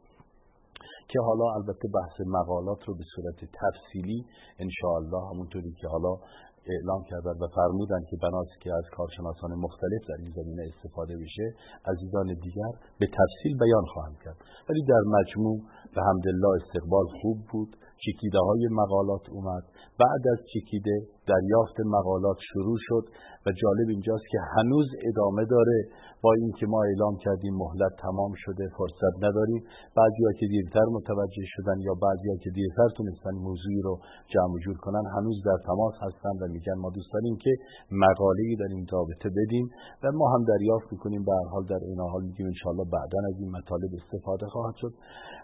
که حالا البته بحث مقالات رو به صورت تفصیلی انشاءالله همونطوری که حالا اعلام کردن و فرمودن که بناست که از کارشناسان مختلف در این زمینه استفاده بشه، عزیزان دیگر به تفصیل بیان خواهم کرد. ولی در مجموع به حمدالله استقبال خوب بود. چکیده های مقالات اومد. بعد از چکیده دریافت مقالات شروع شد و جالب اینجاست که هنوز ادامه داره، با اینکه ما اعلام کردیم مهلت تمام شده، فرصت نداریم. بعضیا که دیرتر متوجه شدن یا بعضیا که دیرتر تونستن موضوعی رو جمع جور کنن هنوز در تماس هستن و میگن ما دوست داریم که مقاله‌ای در این رابطه بدیم و ما هم دریافت میکنیم. به هر حال در این حال میگیم ان شاءالله بعداً از این مطالب استفاده خواهد شد.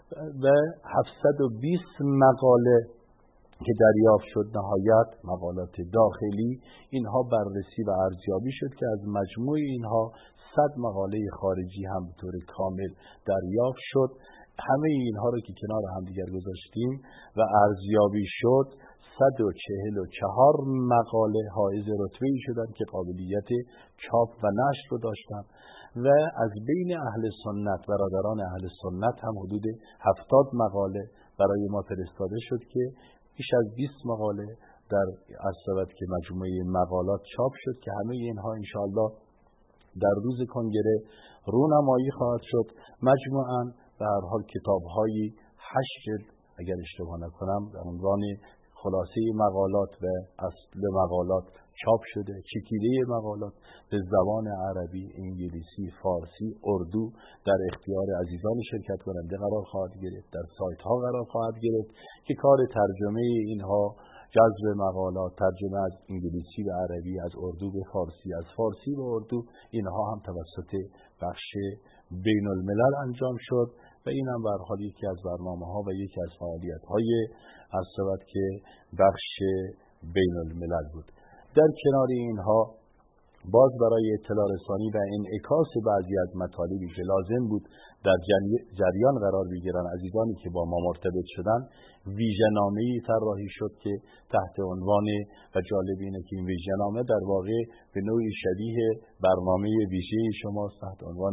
و هفتصد و بیست مقاله که دریافت شد، نهایت مقالات داخلی، اینها بررسی و ارزیابی شد که از مجموع اینها صد مقاله خارجی هم به طور کامل دریافت شد. همه اینها رو که کنار هم دیگر گذاشتیم و ارزیابی شد، صد و چهل و چهار مقاله حائز رتبه‌ای شدند که قابلیت چاپ و نشر رو داشتند و از بین اهل سنت، برادران اهل سنت هم حدود هفتاد مقاله برای ما فرستاده شد که بیش از بیست مقاله در عصبت که مجموعه مقالات چاپ شد که همه اینها انشاءالله در روز کنگره رونمایی خواهد شد. مجموعاً به هر حال کتاب‌های هشت جلد اگر اشتباه نکنم در عنوان خلاصه مقالات و اصل مقالات چاپ شده. چکیده مقالات به زبان عربی، انگلیسی، فارسی، اردو در اختیار عزیزان شرکت کننده قرار خواهد گرفت، در سایت ها قرار خواهد گرفت که کار ترجمه اینها، جذب مقالات، ترجمه از انگلیسی به عربی، از اردو به فارسی، از فارسی به اردو، اینها هم توسط بخش بین الملل انجام شد و این هم به هر حال یکی از برنامه ها و یکی از فعالیت های عصبت که بخش بین الملل بود. در کنار اینها باز برای اطلاع رسانی و انعکاس بعضی از مطالبی که لازم بود در جریان قرار بگیرن عزیزانی که با ما مرتبط شدن، ویژه‌نامه‌ای طراحی شد که تحت عنوان، و جالب اینه که این ویژه‌نامه در واقع به نوعی شبیه برنامه ویژه شماست، تحت عنوان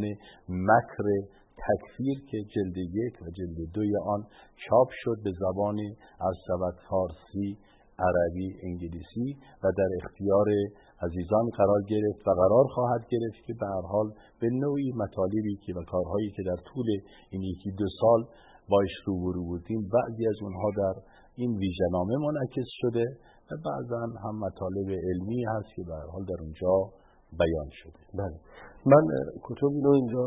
مکر تکفیر که جلد یک و جلد دوی آن چاپ شد به زبان عربی، فارسی، عربی، انگلیسی و در اختیار عزیزان قرار گرفت و قرار خواهد گرفت که به هر حال به نوعی مطالبی که و کارهایی که در طول این یکی دو سال باش روبرو بودیم بعضی از اونها در این ویژه‌نامه منعکس شده و بعضا هم مطالب علمی هست که به هر حال در اونجا بیان شده. بله، من کتب اینو اینجا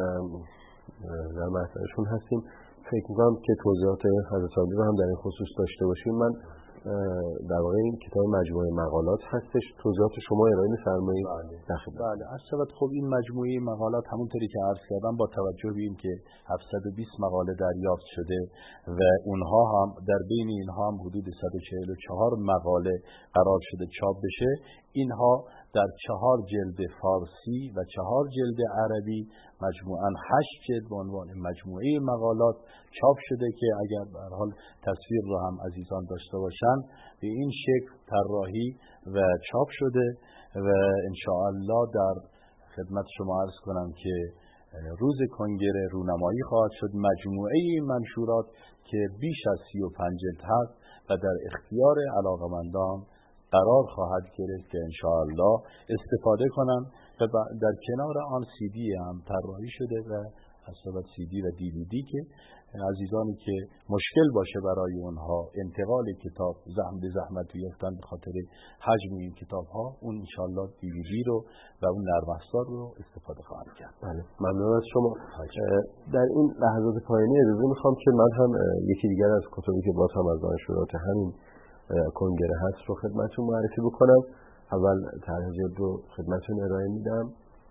در مطلبشون هستیم، فکر می‌کنم که توضیحات حضرت عالی رو هم در این خصوص داشته باشیم. من در واقع این کتاب مجموعه مقالات هستش، توضیحات شما ارائه می‌فرمایید؟ بله بله عرض خب این مجموعه مقالات همونطوری که عرض کردم با توجه به این که هفتصد و بیست مقاله دریافت شده و اونها هم در بین اینها هم حدود صد و چهل و چهار مقاله قرار شده چاپ بشه، اینها در چهار جلد فارسی و چهار جلد عربی مجموعاً هشت جلد به عنوان مجموعه مقالات چاپ شده که اگر به هر حال تصویر رو هم عزیزان داشته باشن به این شکل طراحی و چاپ شده و انشاءالله در خدمت شما عرض کنم که روز کنگره رونمایی خواهد شد مجموعه منشورات که بیش از سی و پنج جلد هست و در اختیار علاقمندان قرار خواهد گرفت که انشاءالله استفاده کنن و در کنار آن سی دی هم طراحی شده و اصلا سی دی و دی وی دی که عزیزانی که مشکل باشه برای اونها انتقال کتاب زحمت زحمت بیفتن به خاطر حجم این کتاب ها، اون انشاءالله دی وی دی رو و اون نرم افزار رو استفاده خواهند کرد. بله، ممنون از شما. در این لحظات پایانی اجازه میخوام که من هم یکی دیگر از کتابی که باز هم از دانشجویان همین کنگره هست رو خدمتتون معرفی بکنم. اول طرح جلد رو خدمتتون ارائه میدم.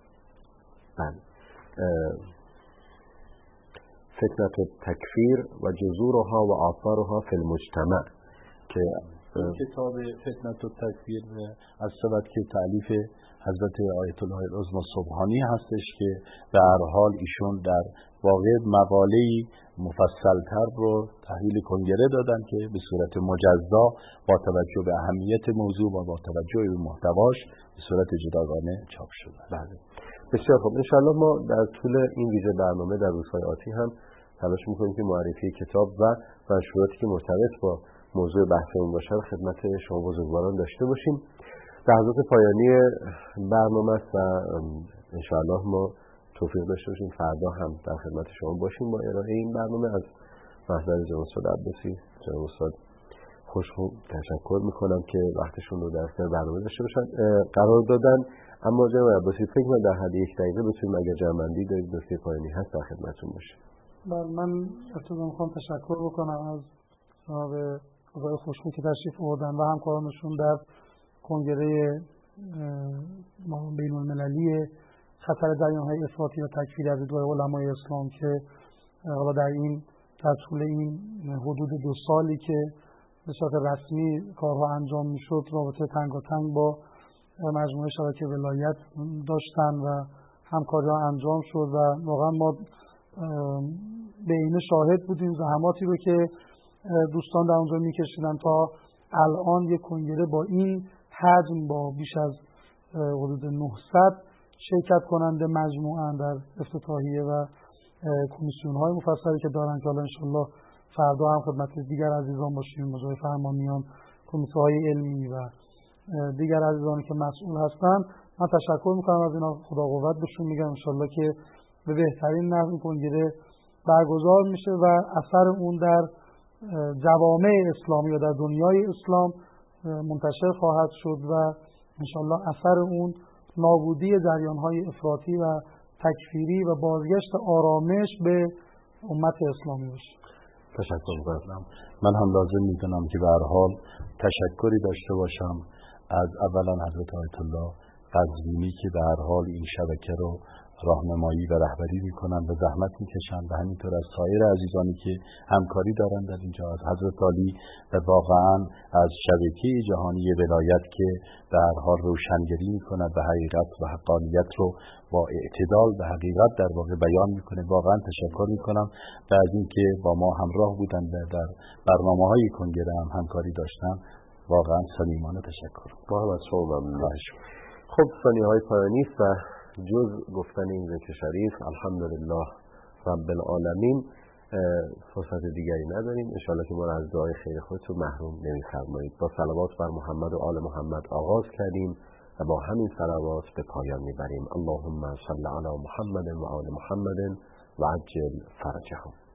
بله، فتنة التکفیر و جذورها و آثارها فی المجتمع که این کتاب فتنة التکفیر از سبب که تألیف حضرت آیت الله العظمی سبحانی هستش که به هر حال ایشون در واقع مقاله‌ای مفصل‌تر رو تحویل کنگره دادن که به صورت مجزا با توجه به اهمیت موضوع و با توجه به محتواش به صورت جداگانه چاپ شده. بله بسیار خوب. انشاءالله ما در طول این ویژه برنامه در روزهای آتی هم تلاش میکنیم که معرفی کتاب و منشوراتی که مرتبط با موضوع بحثمون باشه خدمت شما بزرگواران داشته باشیم. لحظات پایانی برنامه است و انشاءالله ما توفیق داشته باشیم فردا هم در خدمت شما باشیم با ارائه این برنامه. از محضر جناب استاد عباسی، جناب استاد خوشخو تشکر میکنم که وقتشون رو در اختیار برنامه داشته باشن قرار دادن. اما جناب عباسی فکر کنم در حد یک دقیقه بتونیم اگر جمع‌بندی دارید نکته پایانی هست در خدمتتون باشه. بله من ابتدا میخوام تشکر بکنم از جناب آقای خوشخو که تشریف آوردن و همکارانشون در کنگره بین المللی خطر جریان‌های افراطی و تکفیری از دیدگاه علمای اسلام که حالا در این در طول این حدود دو سالی که به صورت رسمی کارها انجام میشد رابطه تنگاتنگ با مجموعه شبکه ولایت داشتن و همکاری‌ها انجام شد و واقعا ما به این شاهد بودیم زحماتی رو که دوستان در اونجا میکشیدن تا الان یک کنگره با این حجم با بیش از حدود نهصد شرکت کننده مجموعاً در افتتاحیه و کمیسیون‌های مفصلی که دارن که حالا انشالله فردا هم خدمت دیگر عزیزان باشیم مجای فرمانیان کمیته‌های علمی و دیگر عزیزانی که مسئول هستن. من تشکر میکنم از اینا، خدا قوت بهشون میگم انشالله که به بهترین نحو کنگره برگزار میشه و اثر اون در جوامع اسلامی و در دنیای اسلام منتشر خواهد شد و انشالله اثر اون نابودی جریان‌های افراطی و تکفیری و بازگشت آرامش به امت اسلامی باشه. تشکر میکنم. من هم لازم میدونم که به هر حال تشکری داشته باشم از اولا حضرت آیت الله قزوینی که به هر حال این شبکه رو راهنمایی و رهبری میکنن و زحمت میکشن و همینطور از سایر عزیزانی که همکاری دارن در اینجا از حضرت علی و واقعا از شبکه جهانی ولایت که به هر حال روشنگری میکنن و حقیقت و حقانیت رو با اعتدال و حقیقت در واقع بیان میکنه. واقعا تشکر میکنم و از اینکه با ما همراه بودن و در برنامه‌های کنگره هم همکاری داشتن واقعا صمیمانه تشکر. با هم از شما ممنونم. خب ثانیه‌های پایانی و جز گفتن این ذکر شریف الحمدلله رب العالمین فرصت دیگری نداریم. انشاءالله که ما را از دعای خیر خودتون محروم نمی‌فرمایید. با صلوات بر محمد و آل محمد آغاز کردیم و با همین صلوات به پایان میبریم. اللهم صل علی محمد و آل محمد و عجل فرجهم.